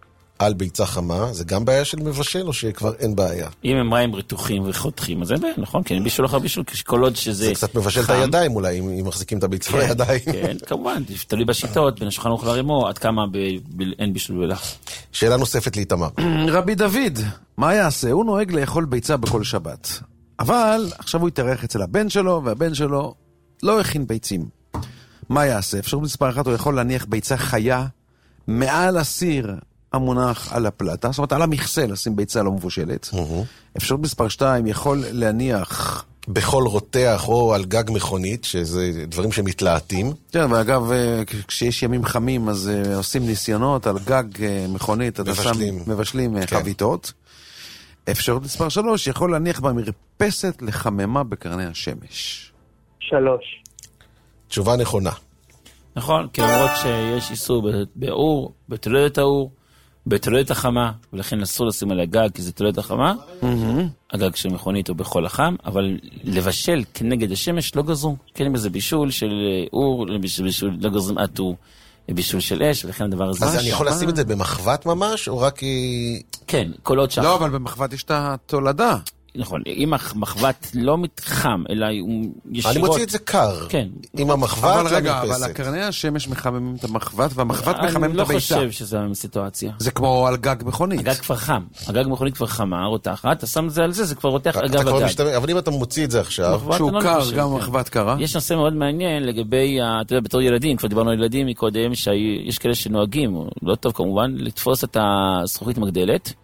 על ביצה חמה, זה גם בעיה של מבשל או שכבר אין בעיה? אם הם מים רתוחים וחותכים, אז זה בעיה, נכון? כן, בישול אחר בישול, כל עוד שזה זה קצת מבשל את הידיים אולי, אם מחזיקים את הביצה בידיים. כן, כמובן, תלוי בשיטות, בין השולחן ערוך לרימו, עד כמה אין בישול בלח. שאלה נוספת לאיתמר. רבי דוד, מה יעשה? הוא נוהג לאכול ביצה בכל שבת. אבל עכשיו הוא יתארח אצל הבן שלו, והבן שלו לא הכין ביצים. מה יעשה? אפשרות מספר אחת, הוא יכול להניח ביצה חיה מעל הסיר המונח על הפלטה, זאת אומרת על המכסה לשים ביצה לא מבושלת. אפשרות מספר שתיים, יכול להניח בכל רותח או על גג מכונית, שזה דברים שמתלהטים. כן, ואגב, כשיש ימים חמים, אז עושים ניסיונות על גג מכונית, מבשלים, מבשלים כן. חביתות. אפשרות מספר שלוש, יכול להניח במרפסת לחממה בקרני השמש. שלוש. תשובה נכונה. נכון, כי למרות שיש איסור באור, בתולדת האור, בתולדת החמה, ולכן אסור לשים על הגג, כי זה תולדת החמה, הגג של מכונית הוא בכל החם, אבל לבשל כנגד השמש לא גזרו. כן, זה בישול של אור, בישול, לא גזרים עטו, בישול של אש, ולכן הדבר הזה... אז אני יכול לשים את זה במחבת ממש, או רק... כן, כל עוד שח... לא, אבל במחבת יש את התולדה. נכון, אם המחבת לא מתחם, אלא הוא ישירות... אני מוציא את זה קר. כן. עם המחבת אבל רגע, אבל הקרני השמש מחממים את המחבת, והמחבת מחמם את הביצה. אני לא חושב שזה הסיטואציה. זה כמו על גג מכונית. הגג כבר חם. הגג מכונית כבר חמה, רותחת, אתה שם את זה על זה, זה כבר רותח אגב הגג. אבל אם אתה מוציא את זה עכשיו... שהוא קר, גם המחבת קרה. יש נושא מאוד מעניין לגבי, אתה יודע, בתור ילדים, כבר דיברנו על ילדים מקודם, שיש כאלה שנוהגים, לא טוב כמובן, לתפוס את הזכוכית מגדלת.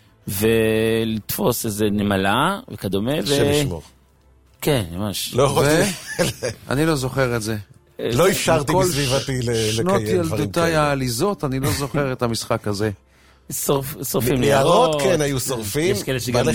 ולתפוס איזה נמלה וכדומה. שבשמור. כן, ממש. לא יכולתי. אני לא זוכר את זה. לא אפשרתי בסביבתי לקיים דברים כאלה. שנות ילדותיי העליזות, אני לא זוכר את המשחק הזה. שורפים ניירות, כן, היו שורפים. יש כאלה שגם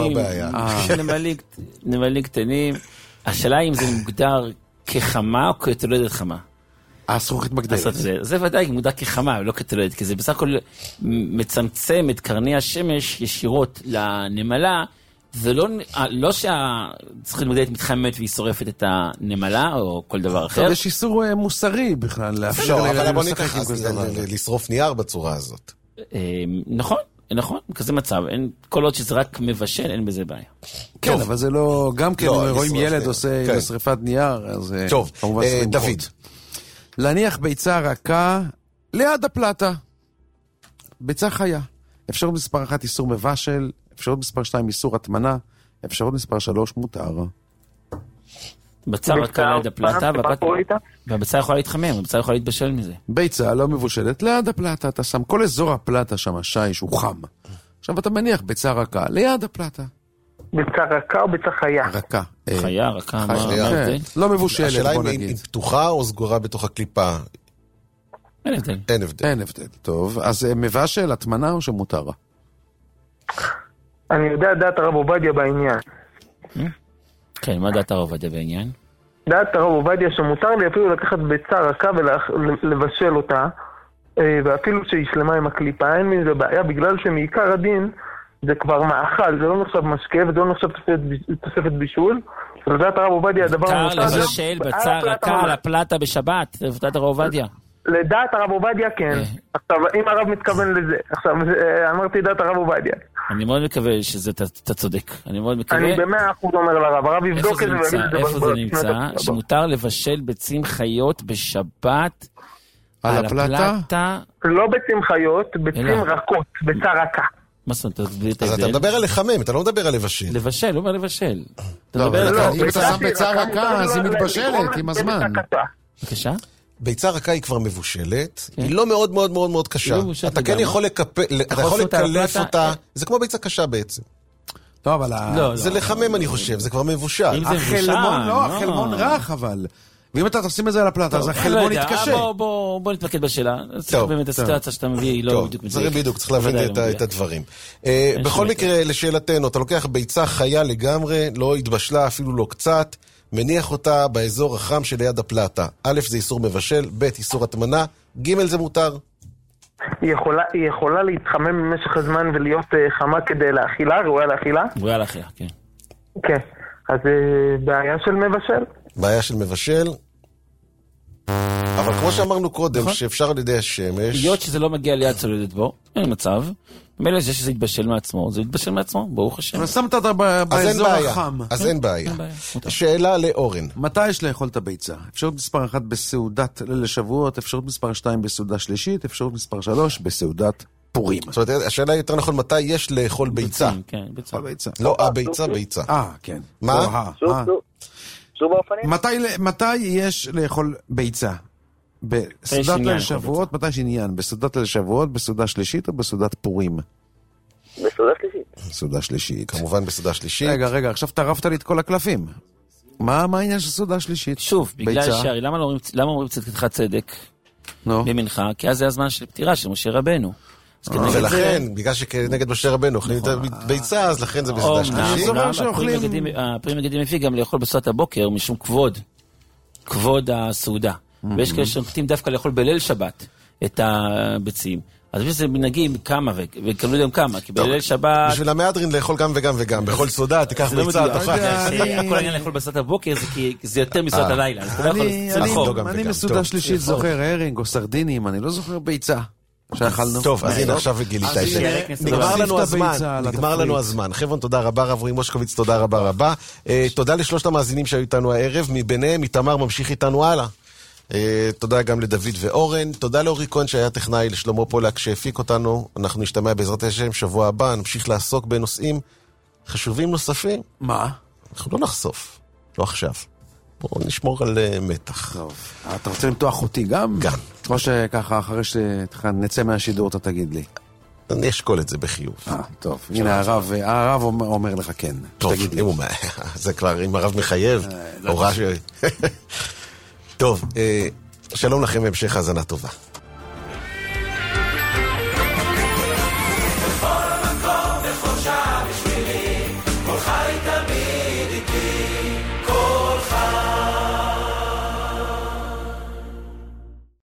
נמלים. נמלים קטנים. השאלה אם זה מוגדר כחמה או כתולדת חמה. הזכוכית מגדלת. זה, זה ודאי מודע כחמה, לא כתולדת, כי זה בסך הכל מצמצם את קרני השמש ישירות לנמלה, זה לא, לא שהזכוכית מגדלת מתחממת והיא שורפת את הנמלה, או כל דבר אחר. יש איסור מוסרי בכלל, לאפשר לא, אבל בוא ניקח לשרוף נייר בצורה הזאת. נכון, נכון, כזה מצב, כל עוד שזה רק מבשל, אין בזה בעיה. כן, אבל זה לא, גם כן, רואים ילד עושה שריפת נייר, אז טוב, דוד. להניח ביצה רכה ליד הפלטה. ביצה חיה. אפשרות מספר אחת איסור מבשל, אפשרות מספר שתיים איסור התמנה, אפשרות מספר שלוש מותר. ביצה רכה ליד הפלטה, והביצה יכולה להתחמם, הביצה יכולה להתבשל מזה. ביצה לא מבושלת ליד הפלטה, אתה שם כל אזור הפלטה שם, שיש, הוא חם. עכשיו אתה מניח ביצה רכה ליד הפלטה. ביצה רכה או ביצה חיה? רכה. חיה, רכה, מה? לא מבושלת, השאלה אם היא פתוחה או סגורה בתוך הקליפה? אין הבדל. אין הבדל. אין הבדל, טוב. אז מבשל, התמנה או שמותר? אני יודע דעת הרב עובדיה בעניין. כן, מה דעת הרב עובדיה בעניין? דעת הרב עובדיה שמותר לי אפילו לקחת ביצה רכה ולבשל אותה, ואפילו שהיא שלמה עם הקליפה, אין מזה בעיה, בגלל שמעיקר הדין זה כבר מאכל, זה לא נחשב משקה, וזה לא נחשב תוספת בישול. לדעת הרב עובדיה, הדבר מותר לבשל ביצה רכה על הפלטה בשבת, לדעת הרב עובדיה. לדעת הרב עובדיה, כן. עכשיו, אם הרב מתכוון לזה, עכשיו, אמרתי דעת הרב עובדיה. אני מאוד מקווה שאתה צודק. אני מאוד מקווה. אני במאה אחוז אומר לרב, הרב יבדוק את זה. איפה זה נמצא? שמותר לבשל ביצים חיות בשבת על הפלטה? לא ביצים חיות, ביצים רכות, ביצה רכה. מה זאת אומרת? אז אתה מדבר על לחמם, אתה לא מדבר על לבשל. לבשל, הוא אומר לבשל. אם אתה שם ביצה רכה, אז היא מתבשלת עם הזמן. בבקשה? ביצה רכה היא כבר מבושלת, היא לא מאוד מאוד מאוד מאוד קשה. אתה כן יכול לקלף אותה, זה כמו ביצה קשה בעצם. לא, אבל... זה לחמם אני חושב, זה כבר מבושל. החלמון, לא, החלמון רך אבל... ואם אתה תשים את זה על הפלטה, אז החלמון יתקשה. בוא נתמקד בשאלה. טוב. באמת הסיטואציה שאתה מביא היא לא בדיוק מדויק. זה בדיוק, צריך להבין את הדברים. בכל מקרה, לשאלתנו, אתה לוקח ביצה חיה לגמרי, לא התבשלה אפילו לא קצת, מניח אותה באזור החם שליד הפלטה. א', זה איסור מבשל, ב', איסור התמנה, ג', זה מותר. היא יכולה, היא יכולה להתחמם במשך הזמן ולהיות חמה כדי להאכילה, ראויה להאכילה? ראויה להאכילה, כן. כן, אז בעיה של מבשל. בעיה של מבשל. אבל כמו כמו שאמרנו קודם, שאפשר על ידי השמש. היות שזה לא מגיע ליד צולדת בו, אין מצב. מילא זה שזה יתבשל מעצמו, זה יתבשל מעצמו, ברוך השם. ושמת אותה באזור החם. אז אין בעיה. שאלה לאורן. מתי יש לאכול את הביצה? אפשרות מספר אחת בסעודת ליל שבועות, אפשרות מספר שתיים בסעודה שלישית, אפשרות מספר שלוש בסעודת פורים. זאת אומרת, השאלה יותר נכון, מתי יש לאכול ביצה? כן, ביצה. לא, הביצה, ביצה. אה, כן. מה? מתי יש לאכול ביצה? בסעודת ליל שבועות, מתי יש עניין? בסעודת ליל שבועות, בסעודה שלישית או בסעודת פורים? בסעודה שלישית. בסעודה שלישית. כמובן בסעודה שלישית. רגע, רגע, עכשיו טרפת לי את כל הקלפים. מה העניין של סעודה שלישית? שוב, בגלל שהרי למה אומרים צדקתך צדק במנחה? כי אז זה הזמן של פטירה של משה רבנו. ולכן, בגלל שכנגד משה רבנו אוכלים את הביצה, אז לכן זה בסעודה שלישית. הפרי מגדים מביא גם לאכול בסעודת הבוקר משום כבוד. כבוד הסעודה. ויש כאלה שנוקטים דווקא לאכול בליל שבת את הביצים. אז זה מנהגים כמה, וכאילו יודעים כמה, כי בליל שבת... בשביל המהדרין לאכול גם וגם וגם, בכל סעודה, תיקח ביצה, תאכל. כל העניין לאכול בסעודת הבוקר זה כי זה יותר מסעודת הלילה. אני מסעודה שלישית זוכר הרינג או סרדינים, אני לא זוכר ביצה. שאכלנו. טוב, אז הנה עכשיו גילית את זה. נגמר לנו הזמן, נגמר לנו הזמן. חבר'ן, תודה רבה, רב רועי מושקוביץ, תודה רבה רבה. תודה לשלושת המאזינים שהיו איתנו הערב, מביניהם איתמר ממשיך איתנו הלאה. תודה גם לדוד ואורן, תודה לאורי כהן שהיה טכנאי, לשלמה פולק שהפיק אותנו. אנחנו נשתמע בעזרת השם שבוע הבא, נמשיך לעסוק בנושאים חשובים נוספים. מה? אנחנו לא נחשוף, לא עכשיו. בואו נשמור על מתח. טוב, אתה רוצה למתוח אותי גם? גם. כמו שככה, אחרי שנצא מהשידור, אתה תגיד לי. אני אשקול את זה בחיוב. טוב, הנה הרב, הרב אומר לך כן. טוב, אם הוא... זה כבר, אם הרב מחייב, הוראה ש... טוב, שלום לכם והמשך האזנה טובה.